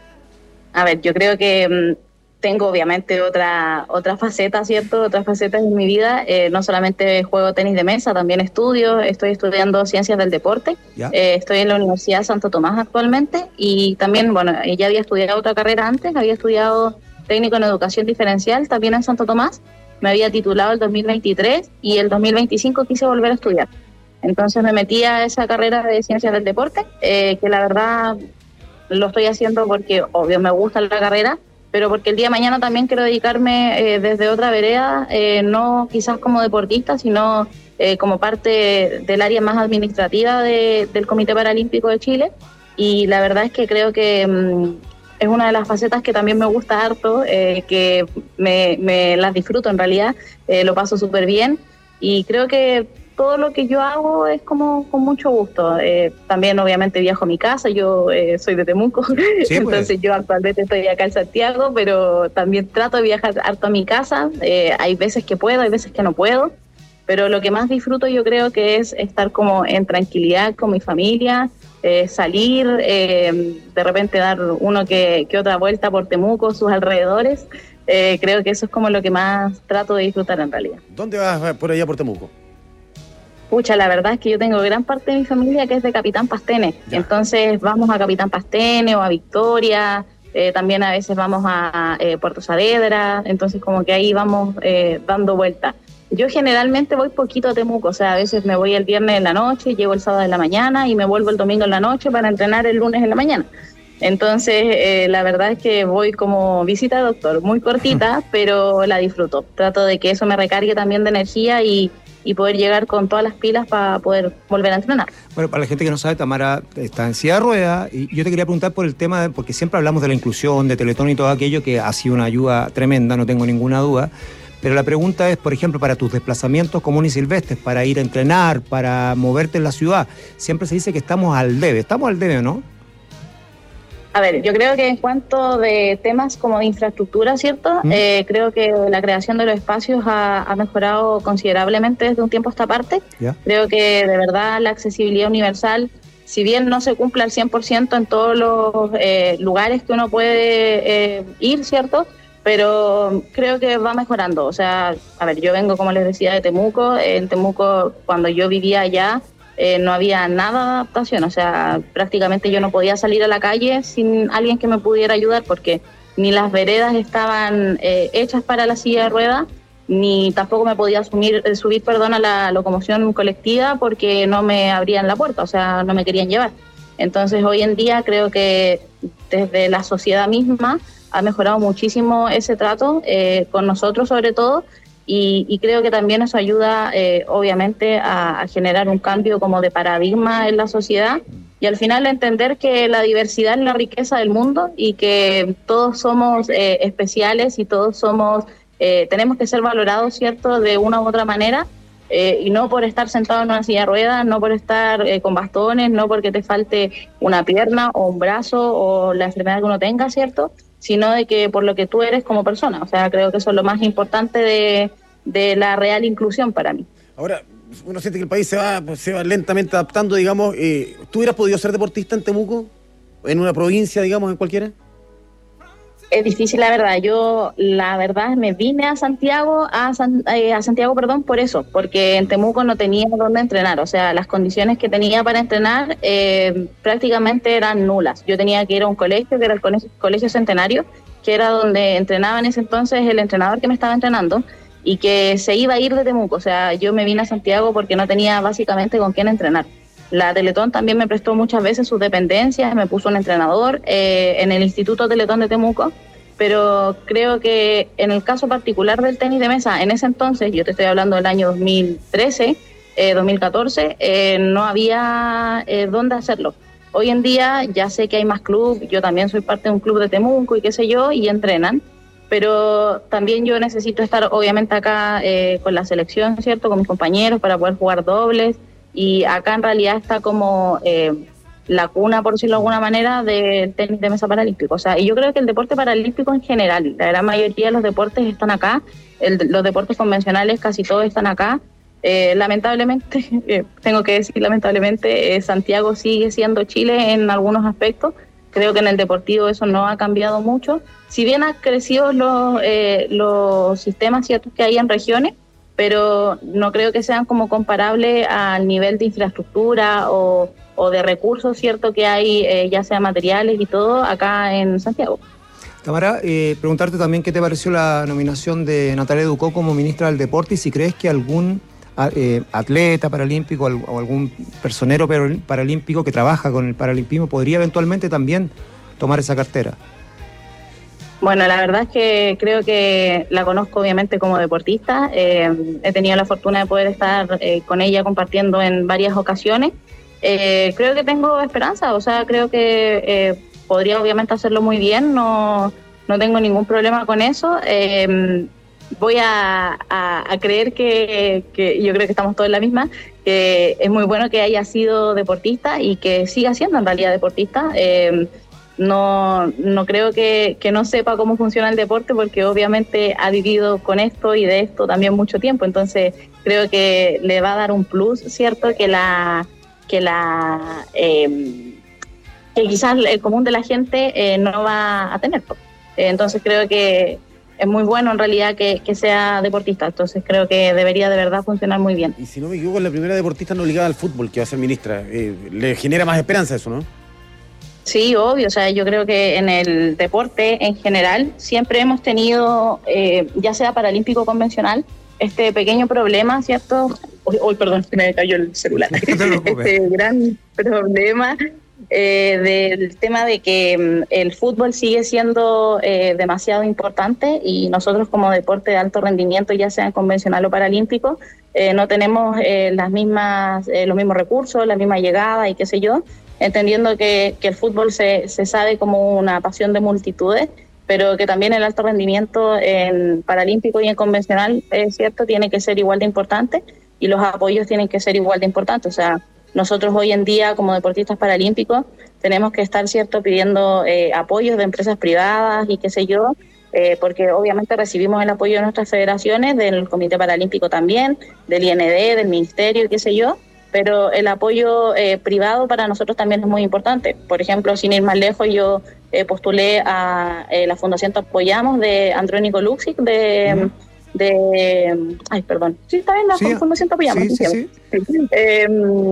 A ver, yo creo que mmm, tengo obviamente otra otra faceta, ¿cierto? Otras facetas en mi vida. Eh, no solamente juego tenis de mesa, también estudio. Estoy estudiando ciencias del deporte. Eh, estoy en la Universidad Santo Tomás actualmente y también, bueno, ya había estudiado otra carrera antes. Había estudiado técnico en educación diferencial también en Santo Tomás. Me había titulado el dos mil veintitrés y el dos mil veinticinco quise volver a estudiar. Entonces me metí a esa carrera de ciencias del deporte, eh, que la verdad lo estoy haciendo porque, obvio, me gusta la carrera, pero porque el día de mañana también quiero dedicarme eh, desde otra vereda, eh, no quizás como deportista, sino eh, como parte del área más administrativa de, del Comité Paralímpico de Chile. Y la verdad es que creo que mmm, es una de las facetas que también me gusta harto, eh, que me, me las disfruto en realidad, eh, lo paso súper bien y creo que todo lo que yo hago es como con mucho gusto. Eh, también obviamente viajo a mi casa, yo eh, soy de Temuco, sí, entonces pues. Yo actualmente estoy acá en Santiago, pero también trato de viajar harto a mi casa. Eh, hay veces que puedo, hay veces que no puedo, pero lo que más disfruto yo creo que es estar como en tranquilidad con mi familia, eh, salir, eh, de repente dar uno que, que otra vuelta por Temuco, sus alrededores. Eh, creo que eso es como lo que más trato de disfrutar en realidad. ¿Dónde vas por allá por Temuco? Pucha, la verdad es que yo tengo gran parte de mi familia que es de Capitán Pastene. Ya. Entonces vamos a Capitán Pastene o a Victoria, eh, también a veces vamos a eh, Puerto Saavedra, entonces como que ahí vamos eh, dando vueltas. Yo generalmente voy poquito a Temuco, o sea, a veces me voy el viernes en la noche, llego el sábado en la mañana y me vuelvo el domingo en la noche para entrenar el lunes en la mañana. Entonces, eh, la verdad es que voy como visita de doctor, muy cortita, pero la disfruto. Trato de que eso me recargue también de energía y, y poder llegar con todas las pilas para poder volver a entrenar. Bueno, para la gente que no sabe, Tamara está en silla de ruedas y yo te quería preguntar por el tema, de, porque siempre hablamos de la inclusión, de Teletón y todo aquello, que ha sido una ayuda tremenda, no tengo ninguna duda. Pero la pregunta es, por ejemplo, para tus desplazamientos comunes y silvestres, para ir a entrenar, para moverte en la ciudad, siempre se dice que estamos al debe. ¿Estamos al debe o no? A ver, yo creo que en cuanto de temas como de infraestructura, ¿cierto? ¿Mm? Eh, creo que la creación de los espacios ha, ha mejorado considerablemente desde un tiempo a esta parte. ¿Ya? Creo que de verdad la accesibilidad universal, si bien no se cumple al cien por ciento en todos los eh, lugares que uno puede eh, ir, ¿cierto? Pero creo que va mejorando. O sea, a ver, yo vengo, como les decía, de Temuco. En Temuco, cuando yo vivía allá, eh, no había nada de adaptación. O sea, prácticamente yo no podía salir a la calle sin alguien que me pudiera ayudar porque ni las veredas estaban eh, hechas para la silla de ruedas, ni tampoco me podía subir, eh, subir perdón, a la locomoción colectiva porque no me abrían la puerta, o sea, no me querían llevar. Entonces, hoy en día creo que desde la sociedad misma ha mejorado muchísimo ese trato eh, con nosotros sobre todo y, y creo que también eso ayuda eh, obviamente a, a generar un cambio como de paradigma en la sociedad y al final entender que la diversidad es la riqueza del mundo y que todos somos eh, especiales y todos somos eh, tenemos que ser valorados, ¿cierto?, de una u otra manera eh, y no por estar sentado en una silla de ruedas, no por estar eh, con bastones, no porque te falte una pierna o un brazo o la enfermedad que uno tenga, ¿cierto?, sino de que por lo que tú eres como persona. O sea, creo que eso es lo más importante de, de la real inclusión para mí. Ahora, uno siente que el país se va, se va lentamente adaptando, digamos. Eh, ¿Tú hubieras podido ser deportista en Temuco? ¿En una provincia, digamos, en cualquiera? Es difícil, la verdad. Yo, la verdad, me vine a Santiago, a, San, eh, a Santiago, perdón, por eso, porque en Temuco no tenía dónde entrenar. O sea, las condiciones que tenía para entrenar eh, prácticamente eran nulas. Yo tenía que ir a un colegio, que era el Colegio, colegio Centenario, que era donde entrenaba en ese entonces el entrenador que me estaba entrenando, y que se iba a ir de Temuco. O sea, yo me vine a Santiago porque no tenía básicamente con quién entrenar. La Teletón también me prestó muchas veces sus dependencias, me puso un entrenador eh, en el Instituto Teletón de Temuco, pero creo que en el caso particular del tenis de mesa, en ese entonces, yo te estoy hablando del año dos mil trece, eh, dos mil catorce, eh, no había eh, dónde hacerlo. Hoy en día ya sé que hay más clubes, yo también soy parte de un club de Temuco y qué sé yo, y entrenan, pero también yo necesito estar obviamente acá eh, con la selección, ¿cierto?, con mis compañeros para poder jugar dobles. Y acá en realidad está como eh, la cuna, por decirlo de alguna manera, del tenis de mesa paralímpico. O sea, y yo creo que el deporte paralímpico en general, la gran mayoría de los deportes están acá, el, los deportes convencionales casi todos están acá. Eh, lamentablemente, eh, tengo que decir lamentablemente, eh, Santiago sigue siendo Chile en algunos aspectos. Creo que en el deportivo eso no ha cambiado mucho. Si bien han crecido los, eh, los sistemas ciertos que hay en regiones, pero no creo que sean como comparables al nivel de infraestructura o, o de recursos, ¿cierto?, que hay, eh, ya sea materiales y todo, acá en Santiago. Tamara, eh, preguntarte también qué te pareció la nominación de Natalia Ducó como ministra del Deporte y si crees que algún eh, atleta paralímpico o algún personero paralímpico que trabaja con el paralimpismo podría eventualmente también tomar esa cartera? Bueno, la verdad es que creo que la conozco obviamente como deportista. Eh, he tenido la fortuna de poder estar eh, con ella compartiendo en varias ocasiones. Eh, creo que tengo esperanza, o sea, creo que eh, podría obviamente hacerlo muy bien, no, no tengo ningún problema con eso. Eh, voy a, a, a creer que, que, yo creo que estamos todos en la misma, que es muy bueno que haya sido deportista y que siga siendo en realidad deportista. Eh, No, no creo que, que no sepa cómo funciona el deporte porque obviamente ha vivido con esto y de esto también mucho tiempo, entonces creo que le va a dar un plus, ¿cierto? Que la que la eh, que quizás el común de la gente eh, no va a tener. Eh, entonces creo que es muy bueno en realidad que, que sea deportista, entonces creo que debería de verdad funcionar muy bien. Y si no me equivoco, la primera deportista no ligada al fútbol que va a ser ministra, eh, le genera más esperanza eso, ¿no? Sí, obvio, o sea, yo creo que en el deporte en general siempre hemos tenido, eh, ya sea paralímpico o convencional, este pequeño problema, ¿cierto? Uy, uy perdón, se me cayó el celular. No este gran problema eh, del tema de que um, el fútbol sigue siendo eh, demasiado importante y nosotros como deporte de alto rendimiento, ya sea convencional o paralímpico, eh, no tenemos eh, las mismas, eh, los mismos recursos, la misma llegada y qué sé yo, entendiendo que, que el fútbol se, se sabe como una pasión de multitudes, pero que también el alto rendimiento en paralímpico y en convencional, es cierto, tiene que ser igual de importante y los apoyos tienen que ser igual de importantes. O sea, nosotros hoy en día como deportistas paralímpicos tenemos que estar, cierto, pidiendo eh, apoyos de empresas privadas y qué sé yo, eh, porque obviamente recibimos el apoyo de nuestras federaciones, del Comité Paralímpico también, del I N D, del Ministerio y qué sé yo, pero el apoyo eh, privado para nosotros también es muy importante. Por ejemplo, sin ir más lejos, yo eh, postulé a eh, la Fundación Te Apoyamos de Andrónico Luxic, de, uh-huh. de... Ay, perdón. Sí, está bien, la sí, Fundación Te Apoyamos. Sí, sí, sí. Sí. Eh,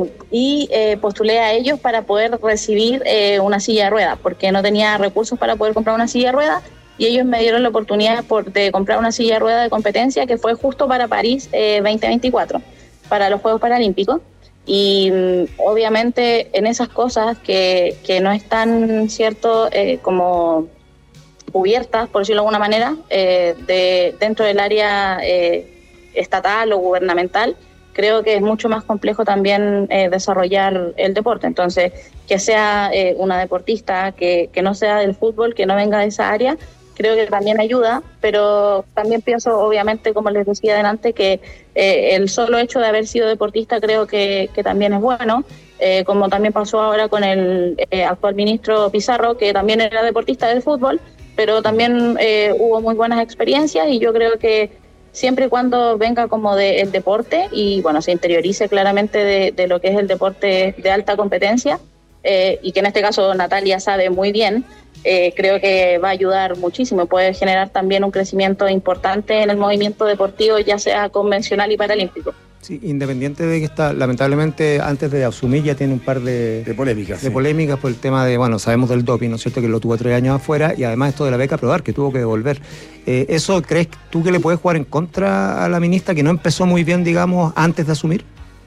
y eh, postulé a ellos para poder recibir eh, una silla de ruedas, porque no tenía recursos para poder comprar una silla de ruedas, y ellos me dieron la oportunidad por, de comprar una silla de ruedas de competencia que fue justo para París eh, veinte veinticuatro, para los Juegos Paralímpicos. Y obviamente en esas cosas que, que no están, cierto, eh, como cubiertas, por decirlo de alguna manera, eh, de, dentro del área eh, estatal o gubernamental, creo que es mucho más complejo también eh, desarrollar el deporte. Entonces, que sea eh, una deportista que, que no sea del fútbol, que no venga de esa área, creo que también ayuda, pero también pienso, obviamente, como les decía adelante, que eh, el solo hecho de haber sido deportista creo que, que también es bueno, eh, como también pasó ahora con el eh, actual ministro Pizarro, que también era deportista del fútbol, pero también eh, hubo muy buenas experiencias y yo creo que siempre y cuando venga como del deporte y bueno, se interiorice claramente de, de lo que es el deporte de alta competencia, eh, y que en este caso Natalia sabe muy bien, Eh, creo que va a ayudar muchísimo, puede generar también un crecimiento importante en el movimiento deportivo, ya sea convencional y paralímpico. Sí, independiente de que está, lamentablemente, antes de asumir ya tiene un par de, de polémicas. De sí. polémicas por el tema de, bueno, sabemos del doping, ¿no es cierto?, que lo tuvo tres años afuera, y además esto de la beca Probar, que tuvo que devolver. Eh, ¿Eso crees tú que le puedes jugar en contra a la ministra, que no empezó muy bien, digamos, antes de asumir?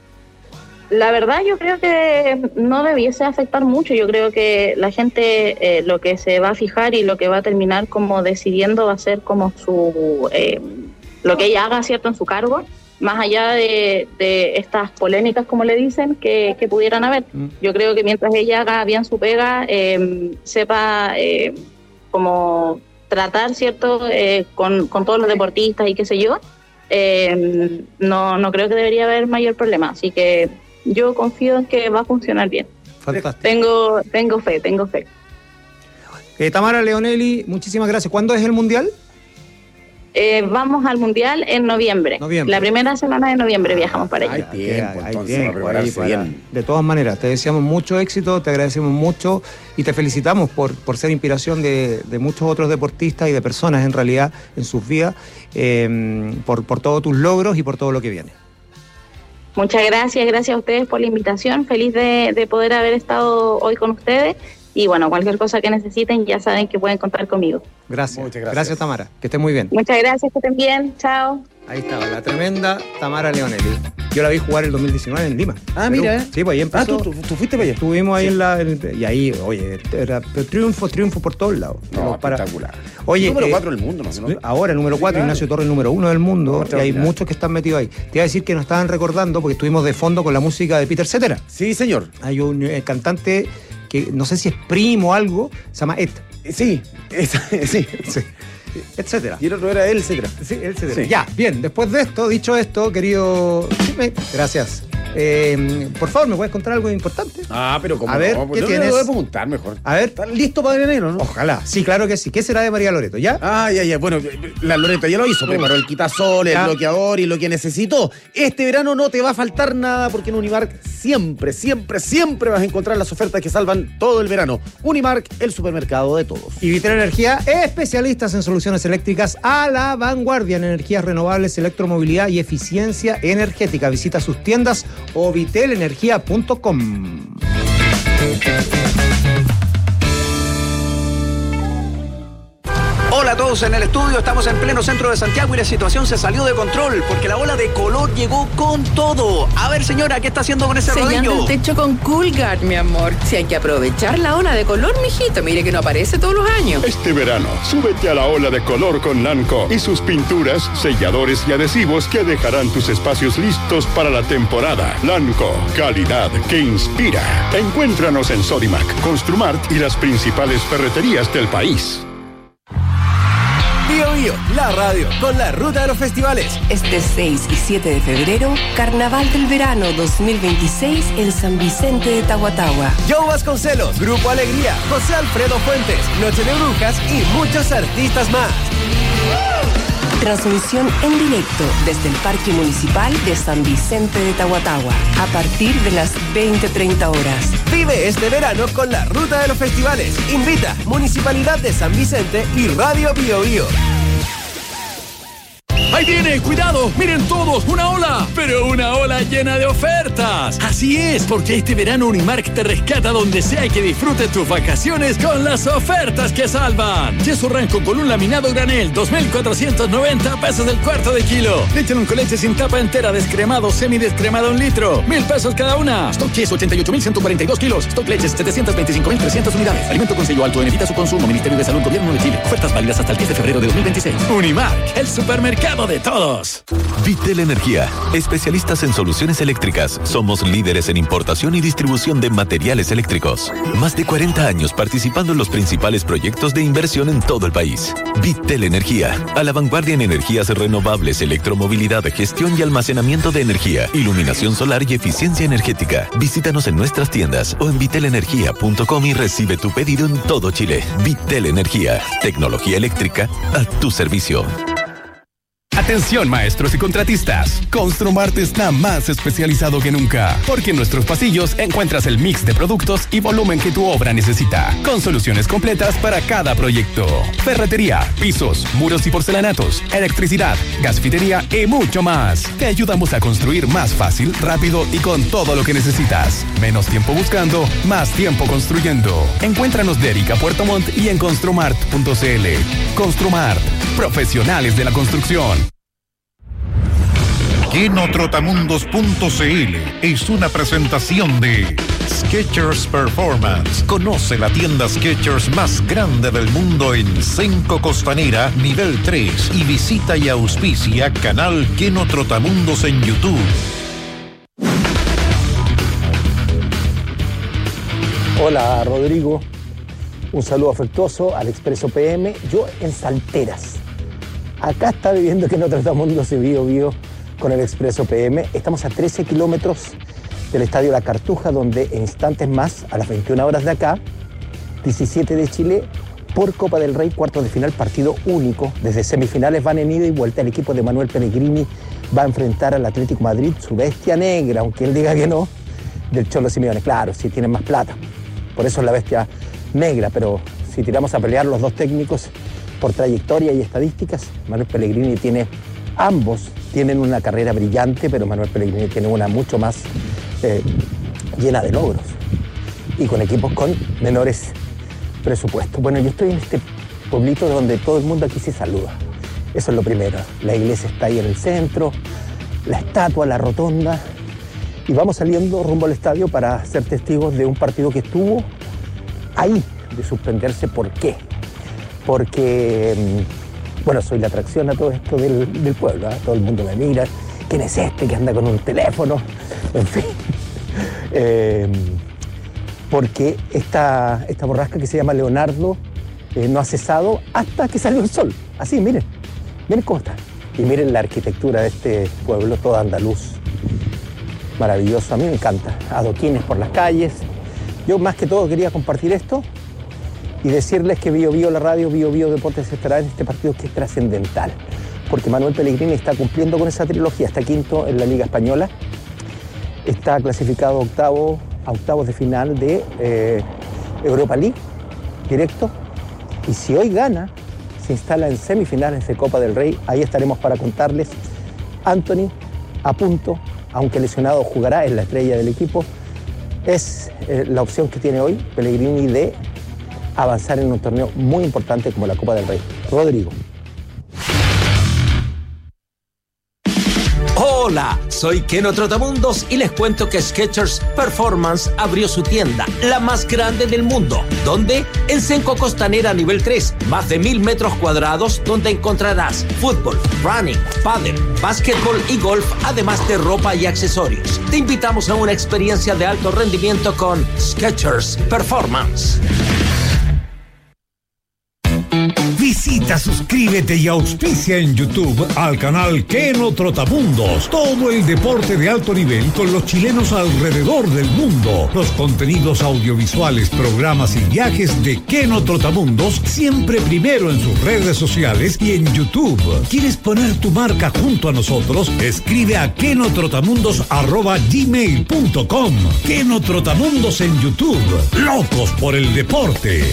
La verdad yo creo que no debiese afectar mucho, yo creo que la gente eh, lo que se va a fijar y lo que va a terminar como decidiendo va a ser como su eh, lo que ella haga, cierto, en su cargo, más allá de, de estas polémicas, como le dicen, que, que pudieran haber. Mm. Yo creo que mientras ella haga bien su pega, eh, sepa eh, como tratar, cierto, eh, con, con todos los deportistas y qué sé yo, eh, no, no creo que debería haber mayor problema, así que yo confío en que va a funcionar bien. Fantástico. Tengo, tengo fe, tengo fe. Eh, Tamara Leonelli, muchísimas gracias. ¿Cuándo es el Mundial? Eh, vamos al Mundial en noviembre. noviembre. La primera semana de noviembre viajamos para allá. Hay tiempo, hay entonces, tiempo, para prepararse para, bien. De todas maneras, te deseamos mucho éxito, te agradecemos mucho y te felicitamos por, por ser inspiración de, de muchos otros deportistas y de personas en realidad en sus vidas, eh, por, por todos tus logros y por todo lo que viene. Muchas gracias, gracias a ustedes por la invitación. Feliz de, de poder haber estado hoy con ustedes. Y bueno, cualquier cosa que necesiten ya saben que pueden contar conmigo. Gracias. Muchas gracias. Gracias, Tamara. Que estén muy bien. Muchas gracias, que estén bien. Chao. Ahí estaba, la tremenda Tamara Leonelli. Yo la vi jugar el dos mil diecinueve en Lima. Ah, Perú. mira. Sí, pues ahí empezó. Ah, ¿tú, tú, tú fuiste para allá? Estuvimos ahí Sí. en la... en- y ahí, oye, era triunfo, triunfo por todos lados. No, Para- espectacular. Oye, Número eh, cuatro del mundo, ¿no? ¿no? Ahora, número Sí, cuatro, claro. Ignacio Torres, número uno del mundo. No, y hay extraordinario. muchos que están metidos ahí. Te iba a decir que nos estaban recordando, porque estuvimos de fondo con la música de Peter Cetera. Sí, señor. Hay un eh, cantante que no sé si es primo o algo, se llama Ed. Sí, esa- sí. Sí. Etcétera. Y el otro era él, etcétera. Sí, etcétera. Sí. Ya, bien, después de esto, dicho esto, querido. Sí, me- Gracias. Eh, por favor, ¿me puedes contar algo importante? Ah, pero como A ver, no, ¿qué no, tienes? Lo voy a preguntar mejor. A ver. ¿Estás listo para enero, no? Ojalá. Sí, claro que sí. ¿Qué será de María Loreto? ¿Ya? Ah, ya, ya. Bueno, la Loreta ya lo hizo. Preparó el quitasol, el Ya. bloqueador y lo que necesitó. Este verano no te va a faltar nada porque en Unimark siempre, siempre, siempre vas a encontrar las ofertas que salvan todo el verano. Unimark, el supermercado de todos. Y Vitel Energía, especialistas en soluciones eléctricas a la vanguardia en energías renovables, electromovilidad y eficiencia energética. Visita sus tiendas o vitelenergia punto com. Hola a todos en el estudio, estamos en pleno centro de Santiago y la situación se salió de control porque la ola de color llegó con todo. A ver, señora, ¿qué está haciendo con ese Sellando rodillo? el techo con Coolguard, mi amor. Si hay que aprovechar la ola de color, mijito. Mire que no aparece todos los años. Este verano, súbete a la ola de color con Lanco y sus pinturas, selladores y adhesivos que dejarán tus espacios listos para la temporada. Lanco, calidad que inspira. Encuéntranos en Sodimac, Construmart y las principales ferreterías del país. Bio Bio, la radio, con la ruta de los festivales. Este seis y siete de febrero, Carnaval del Verano dos mil veintiséis en San Vicente de Tahuatahua. Joe Vasconcelos, Grupo Alegría, José Alfredo Fuentes, Noche de Brujas y muchos artistas más. Transmisión en directo desde el Parque Municipal de San Vicente de Tahuatahua a partir de las veinte treinta horas. Vive este verano con la ruta de los festivales. Invita Municipalidad de San Vicente y Radio Bio Bio. ¡Ahí viene! ¡Cuidado! ¡Miren todos! ¡Una ola! ¡Pero una ola llena de ofertas! Así es, porque este verano Unimark te rescata donde sea y que disfrutes tus vacaciones con las ofertas que salvan. Queso Ranco con un laminado granel, dos mil cuatrocientos noventa pesos el cuarto de kilo. Leche con leche sin tapa entera, descremado, semidescremado un litro, mil pesos cada una. Stock queso, ochenta y ocho mil ciento cuarenta y dos kilos. Stock leches, setecientos veinticinco mil trescientas unidades. Alimento con sello alto, evita su consumo. Ministerio de Salud, Gobierno de Chile. Ofertas válidas hasta el diez de febrero de dos mil veintiséis. Unimark, el supermercado de todos. Vitel Energía, especialistas en soluciones eléctricas. Somos líderes en importación y distribución de materiales eléctricos. Más de cuarenta años participando en los principales proyectos de inversión en todo el país. Vitel Energía, a la vanguardia en energías renovables, electromovilidad, gestión y almacenamiento de energía, iluminación solar y eficiencia energética. Visítanos en nuestras tiendas o en vitel energía punto com y recibe tu pedido en todo Chile. Vitel Energía, tecnología eléctrica a tu servicio. Atención maestros y contratistas, Construmart está más especializado que nunca, porque en nuestros pasillos encuentras el mix de productos y volumen que tu obra necesita, con soluciones completas para cada proyecto. Ferretería, pisos, muros y porcelanatos, electricidad, gasfitería y mucho más. Te ayudamos a construir más fácil, rápido y con todo lo que necesitas. Menos tiempo buscando, más tiempo construyendo. Encuéntranos de Erika Puerto Montt y en construmart punto cl. Construmart, profesionales de la construcción. Kenotrotamundos punto cl es una presentación de Skechers Performance. Conoce la tienda Skechers más grande del mundo en Senco Costanera, nivel tres, y visita y auspicia canal Kenotrotamundos en YouTube. Hola Rodrigo, un saludo afectuoso al Expreso P M, yo en Salteras. Acá está viviendo Kenotrotamundos y Bio Bio con el Expreso P M. Estamos a trece kilómetros del Estadio La Cartuja, donde en instantes más, a las veintiuna horas de acá, diecisiete de Chile, por Copa del Rey, cuartos de final, partido único. Desde semifinales van en ida y vuelta. El equipo de Manuel Pellegrini va a enfrentar al Atlético Madrid, su bestia negra, aunque él diga que no, del Cholo Simeone. Claro, si tienen más plata. Por eso es la bestia negra, pero si tiramos a pelear los dos técnicos por trayectoria y estadísticas, Manuel Pellegrini tiene, ambos tienen una carrera brillante, pero Manuel Pellegrini tiene una mucho más eh, llena de logros y con equipos con menores presupuestos. Bueno, yo estoy en este pueblito donde todo el mundo aquí se saluda. Eso es lo primero. La iglesia está ahí en el centro, la estatua, la rotonda, y vamos saliendo rumbo al estadio para ser testigos de un partido que estuvo ahí de suspenderse. ¿Por qué? Porque, bueno, soy la atracción a todo esto del, del pueblo, ¿eh? Todo el mundo me mira. ¿Quién es este que anda con un teléfono? En fin. Eh, porque esta, esta borrasca que se llama Leonardo eh, no ha cesado hasta que salió el sol. Así, miren, miren cómo está. Y miren la arquitectura de este pueblo, todo andaluz. Maravilloso, a mí me encanta. Adoquines por las calles. Yo más que todo quería compartir esto y decirles que Bio Bio, la radio Bio Bio Deportes estará en este partido que es trascendental. Porque Manuel Pellegrini está cumpliendo con esa trilogía, está quinto en la Liga Española, está clasificado octavo, a octavos de final de eh, Europa League, directo, y si hoy gana, se instala en semifinales de Copa del Rey. Ahí estaremos para contarles. Anthony, a punto, aunque lesionado, jugará, es la estrella del equipo. Es eh, la opción que tiene hoy Pellegrini de avanzar en un torneo muy importante como la Copa del Rey. Rodrigo. Hola, soy Keno Trotamundos y les cuento que Skechers Performance abrió su tienda, la más grande del mundo. ¿Dónde? En Senco Costanera nivel tres, más de mil metros cuadrados, donde encontrarás fútbol, running, pádel, básquetbol y golf, además de ropa y accesorios. Te invitamos a una experiencia de alto rendimiento con Skechers Performance. Visita, suscríbete y auspicia en YouTube al canal Keno Trotamundos. Todo el deporte de alto nivel con los chilenos alrededor del mundo. Los contenidos audiovisuales, programas y viajes de Keno Trotamundos siempre primero en sus redes sociales y en YouTube. ¿Quieres poner tu marca junto a nosotros? Escribe a kenotrotamundos arroba gmail punto com. Keno Trotamundos en YouTube. Locos por el deporte.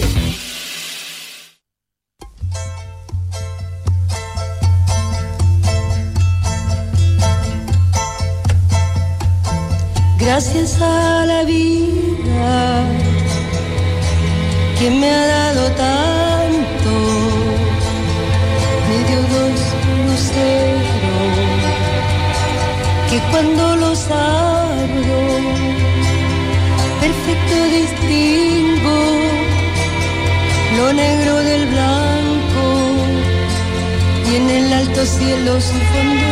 Gracias a la vida que me ha dado tanto, me dio dos luceros que cuando los abro perfecto distingo lo negro del blanco y en el alto cielo su fondo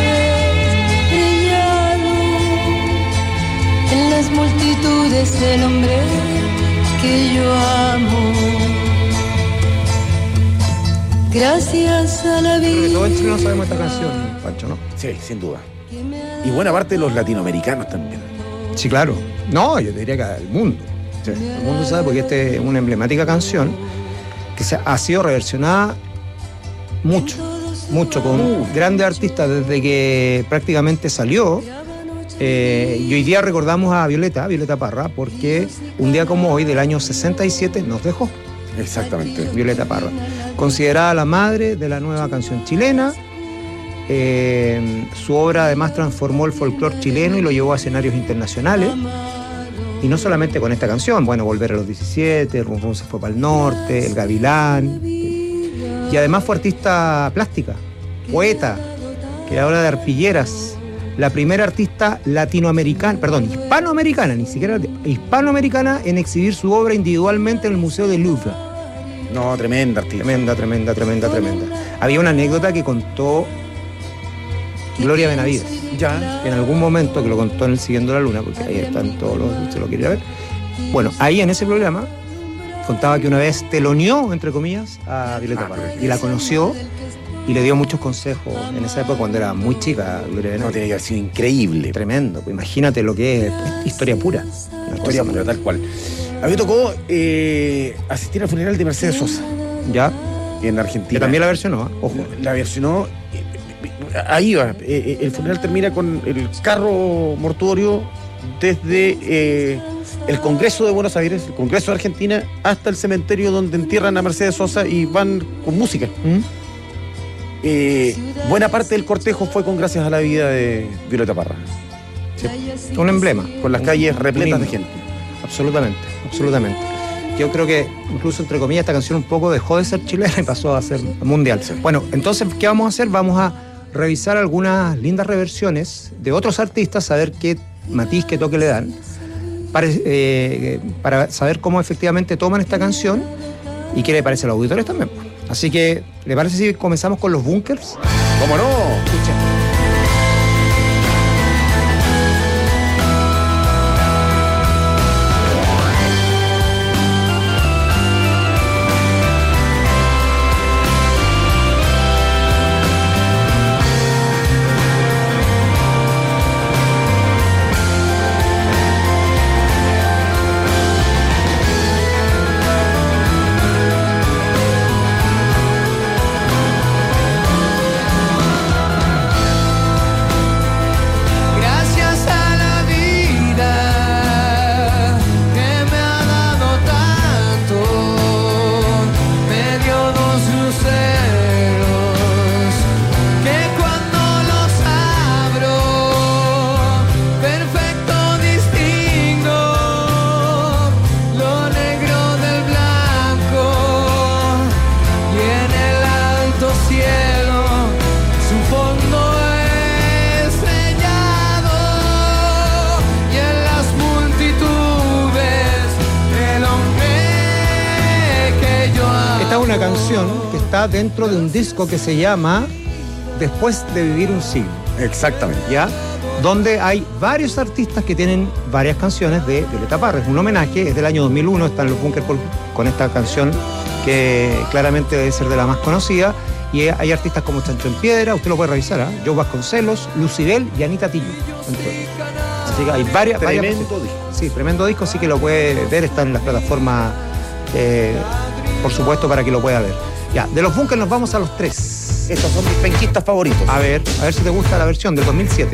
en las multitudes el hombre que yo amo. Gracias a la vida. Todo el chileno sabemos esta canción, Pancho, ¿no? Sí, sin duda. Y buena parte de los latinoamericanos también. Sí, claro. No, yo diría que el mundo. Sí. El mundo sabe porque esta es una emblemática canción que se ha sido reversionada mucho, mucho, con uh. grandes artistas desde que prácticamente salió. Eh, y hoy día recordamos a Violeta, Violeta Parra, porque un día como hoy, del año sesenta y siete, nos dejó. Exactamente. Violeta Parra. Considerada la madre de la nueva canción chilena. Eh, su obra además transformó el folclore chileno y lo llevó a escenarios internacionales. Y no solamente con esta canción, bueno, Volver a los diecisiete, el Rum Rum se fue para el norte, El Gavilán. Y además fue artista plástica, poeta, creadora de arpilleras. La primera artista latinoamericana, perdón, hispanoamericana, ni siquiera hispanoamericana, en exhibir su obra individualmente en el Museo del Louvre. No, tremenda artista. Tremenda, tremenda, tremenda, tremenda. Había una anécdota que contó Gloria Benavides. Ya. En algún momento, que lo contó en el Siguiendo la Luna, porque ahí están todos los, se lo quiere ver. Bueno, ahí en ese programa contaba que una vez teloneó, entre comillas, a Violeta ah, Parra. Y la conoció. Y le dio muchos consejos en esa época cuando era muy chica. No, tiene que haber sido increíble. Tremendo. Pues imagínate lo que es historia pura. Historia pura, tal cual. A mí me tocó eh, asistir al funeral de Mercedes Sosa. Ya. En Argentina. Que también la versionó, ¿eh? Ojo. La versionó. Ahí va. Eh, el funeral termina con el carro mortuorio desde eh, el Congreso de Buenos Aires, el Congreso de Argentina, hasta el cementerio donde entierran a Mercedes Sosa y van con música. ¿Mm? Eh, buena parte del cortejo fue con gracias a la vida de Violeta Parra. Sí. Un emblema. Con las calles repletas de gente. Absolutamente, absolutamente. yo creo que incluso entre comillas esta canción un poco dejó de ser chilena y pasó a ser mundial. Bueno, entonces, ¿qué vamos a hacer? Vamos a revisar algunas lindas reversiones de otros artistas, a ver qué matiz, qué toque le dan, para, eh, para saber cómo efectivamente toman esta canción y qué le parece a los auditores también. Así que, ¿le parece si comenzamos con los Bunkers? ¿Cómo no? Escucha. Dentro de un disco que se llama Después de vivir un siglo. Exactamente. ¿Ya? Donde hay varios artistas que tienen varias canciones de Violeta Parra. Es un homenaje, es del año dos mil uno, están los Bunkers con esta canción que claramente debe ser de la más conocida. Y hay artistas como Chancho en Piedra, usted lo puede revisar, ¿eh? Joe Vasconcelos, Lucibel y Anita Tillo. Así que hay varias... Tremendo varias, disco. Sí, tremendo disco, sí que lo puede ver, está en las plataformas, eh, por supuesto, para que lo pueda ver. Ya, de los Bunkers nos vamos a los tres. Estos son mis penquistas favoritos. A ver, a ver si te gusta la versión del dos mil siete.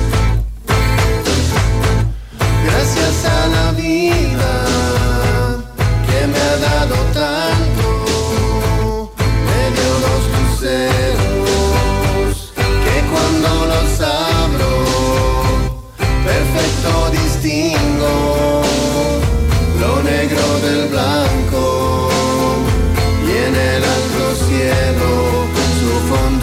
Gracias a la vida que me ha dado tanto, me dio dos luceros que cuando los abro, perfecto distingo lo negro del blanco. En el alto cielo, su fondo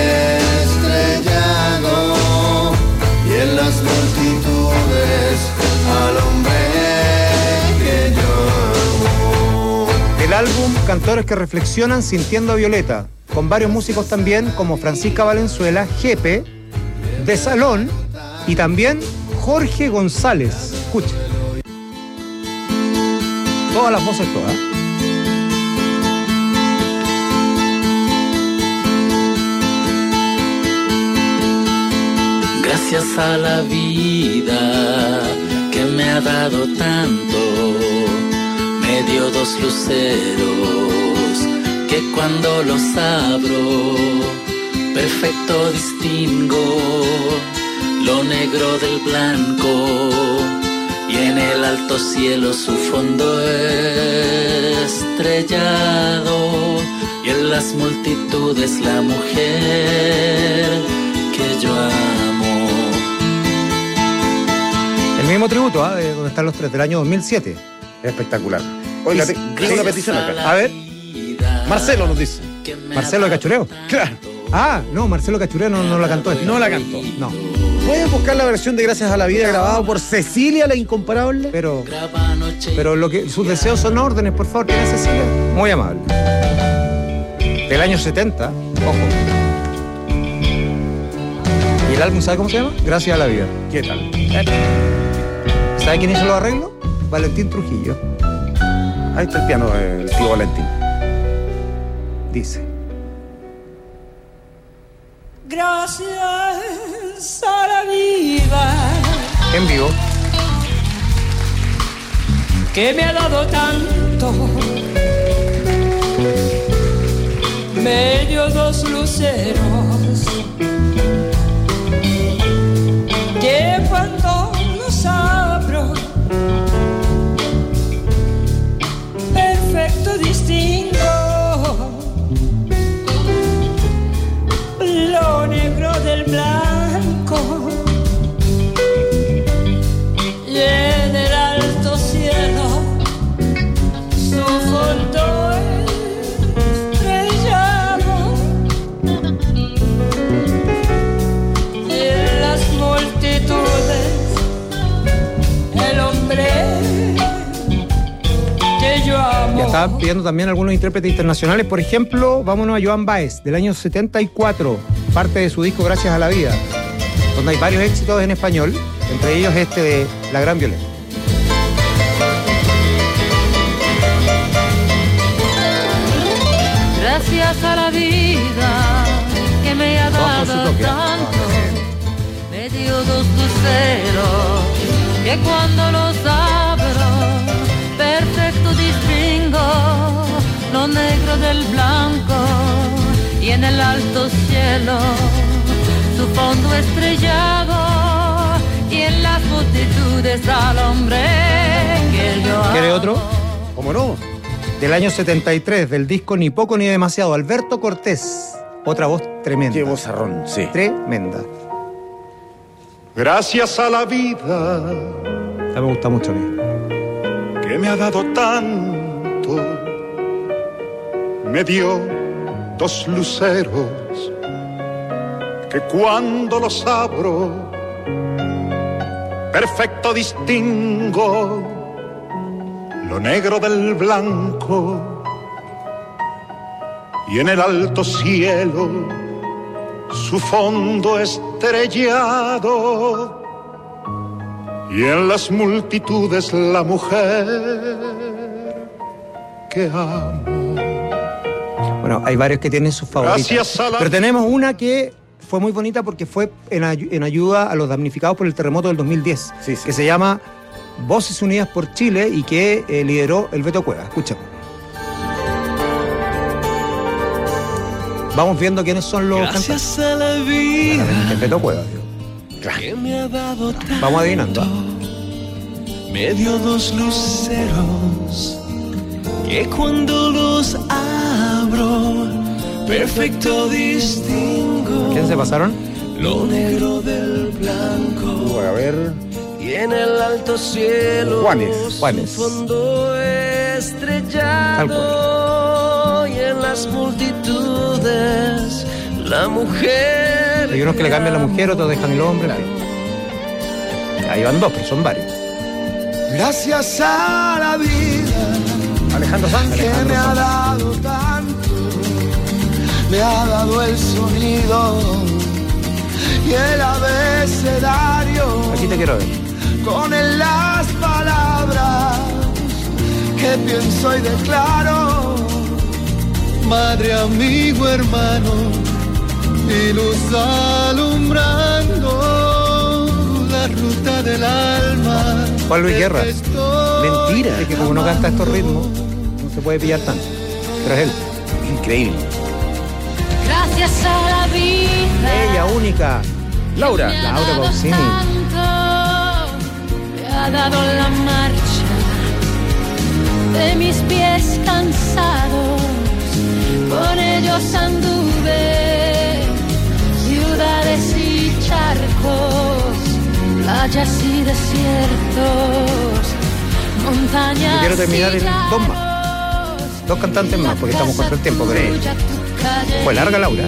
estrellado, y en las multitudes al hombre que yo amo. El álbum Cantores que reflexionan sintiendo a Violeta, con varios músicos también como Francisca Valenzuela, Jepe, De Salón y también Jorge González. Escucha. Todas las voces, todas. Gracias a la vida que me ha dado tanto, me dio dos luceros que cuando los abro, perfecto distingo lo negro del blanco, y en el alto cielo su fondo estrellado, y en las multitudes la mujer que yo amo. El mismo tributo, ¿eh? De donde están los tres, del año dos mil siete. Espectacular. Oiga, te- tengo una petición acá. A ver. Marcelo nos dice. Marcelo de Cachureo. Claro. Ah, no, Marcelo Cachureo no, no la cantó. esta. No la cantó. No. ¿Pueden buscar la versión de Gracias a la Vida grabada por Cecilia la Incomparable? Pero, pero lo que sus deseos son órdenes, por favor, tiene Cecilia. Muy amable. Del año setenta, ojo. ¿Y el álbum sabe cómo se llama? Gracias a la Vida. ¿Qué tal? ¿Sabe quién hizo los arreglos? Valentín Trujillo. Ahí está el piano del tío Valentín. Dice. Gracias a la vida En vivo. que me ha dado tanto, me dio dos luceros que cuando los abro, perfecto distingo lo negro del blanco, y en el alto cielo estaban pidiendo también algunos intérpretes internacionales. Por ejemplo, vámonos a Joan Baez, del año setenta y cuatro, parte de su disco Gracias a la Vida, donde hay varios éxitos en español, entre ellos este de La Gran Violeta. Gracias a la vida que me ha dado tanto, me dio dos luceros que cuando los abro perfecto distingo lo negro del blanco, y en el alto cielo su fondo estrellado, y en las multitudes al hombre que yo amo. ¿Quiere otro? ¿Cómo no? Del año setenta y tres, del disco Ni Poco Ni Demasiado, Alberto Cortés. Otra voz tremenda. Qué vozarrón, sí. Tremenda. Gracias a la vida. Ya me gusta mucho a mí. Que me ha dado tanto. Me dio dos luceros que cuando los abro perfecto distingo lo negro del blanco, y en el alto cielo su fondo estrellado, y en las multitudes la mujer que amo. Bueno, hay varios que tienen sus favoritas. Gracias a la... Pero tenemos una que fue muy bonita porque fue en, ay- en ayuda a los damnificados por el terremoto del dos mil diez, sí, sí. que se llama Voces Unidas por Chile y que eh, lideró el Beto Cueva. Escuchamos. Vamos viendo quiénes son los Gracias a la vida el Beto Cueva, digo. que me ha dado tanto. Vamos adivinando. Me dio dos luceros que cuando los abro perfecto distingo. ¿Quién se pasaron? Lo negro del blanco. A ver. Y en el alto cielo Juanes. Juanes. su fondo estrellado, y en las multitudes la mujer. Hay unos que le cambian la mujer, otros dejan el hombre. En fin. Ahí van dos, pero son varios. Gracias a la vida Alejandro Sanz. que me ha dado tanto, me ha dado el sonido y el abecedario. Aquí te quiero ver. Con él las palabras que pienso y declaro. Madre, amigo, hermano, y luz alumbrando la ruta del alma. Juan Luis Guerra. Mentira. Es que como no canta estos ritmos, no se puede pillar tanto. Pero es él. Increíble. Gracias a la vida. Ella única. Laura. Laura Pausini. Me ha dado la marcha de mis pies cansados, con ellos anduve ciudades y charcos, playas y desiertos, montañas. Yo quiero terminar en y dos más. Dos cantantes más, porque estamos contra el tiempo, pero fue larga, Laura.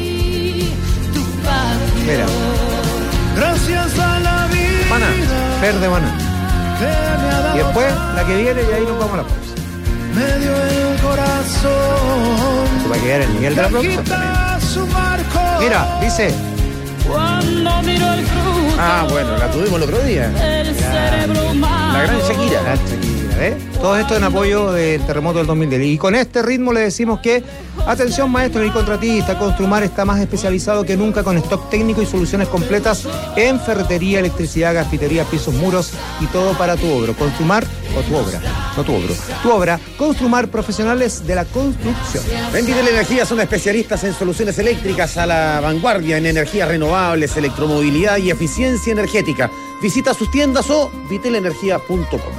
Mira. Gracias a la vida. Maná, Fer de Maná. Que me ha dado Y después, la que viene, y ahí nos vamos a la pausa. me dio el corazón. Se va a quedar el Miguel de la próxima. Quita su marco. Mira, dice. Cuando miro el fruto, Ah, bueno, la tuvimos el otro día. el cerebro humano. La gran Shakira. La Shakira, ¿eh? Todo esto en apoyo del terremoto del dos mil diez. Y con este ritmo le decimos que, atención maestros y contratistas, Construmar está más especializado que nunca con stock técnico y soluciones completas en ferretería, electricidad, gasfitería, pisos, muros y todo para tu obra. Construmar o tu obra, no tu obra. Tu obra, Construmar, profesionales de la construcción. En Vitel Energía son especialistas en soluciones eléctricas a la vanguardia en energías renovables, electromovilidad y eficiencia energética. Visita sus tiendas o vitel energía punto com.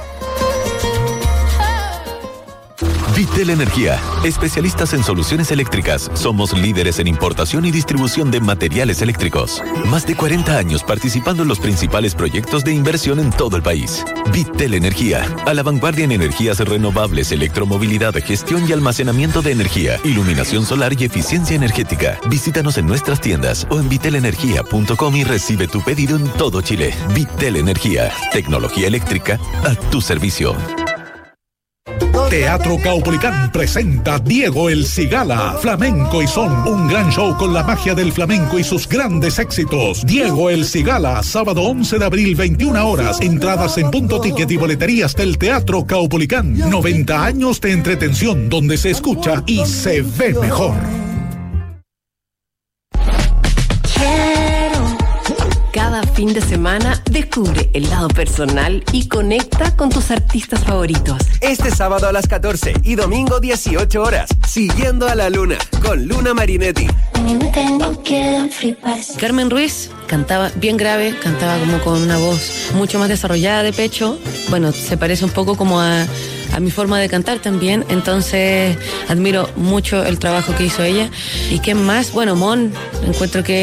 Vitel Energía, especialistas en soluciones eléctricas. Somos líderes en importación y distribución de materiales eléctricos. Más de cuarenta años participando en los principales proyectos de inversión en todo el país. Vitel Energía, a la vanguardia en energías renovables, electromovilidad, gestión y almacenamiento de energía, iluminación solar y eficiencia energética. Visítanos en nuestras tiendas o en vitel energía punto com y recibe tu pedido en todo Chile. Vitel Energía, tecnología eléctrica a tu servicio. Teatro Caupolicán presenta Diego El Cigala, Flamenco y Son, un gran show con la magia del flamenco y sus grandes éxitos. Diego El Cigala, sábado once de abril, veintiuna horas. Entradas en Punto Ticket y boleterías del Teatro Caupolicán. noventa años de entretención donde se escucha y se ve mejor. Cada fin de semana descubre el lado personal y conecta con tus artistas favoritos. Este sábado a las catorce y domingo dieciocho horas, Siguiendo a la Luna, con Luna Marinetti. Carmen Ruiz cantaba bien grave, cantaba como con una voz mucho más desarrollada de pecho. Bueno, se parece un poco como a, a mi forma de cantar también, entonces admiro mucho el trabajo que hizo ella. ¿Y qué más? Bueno, Mon, encuentro que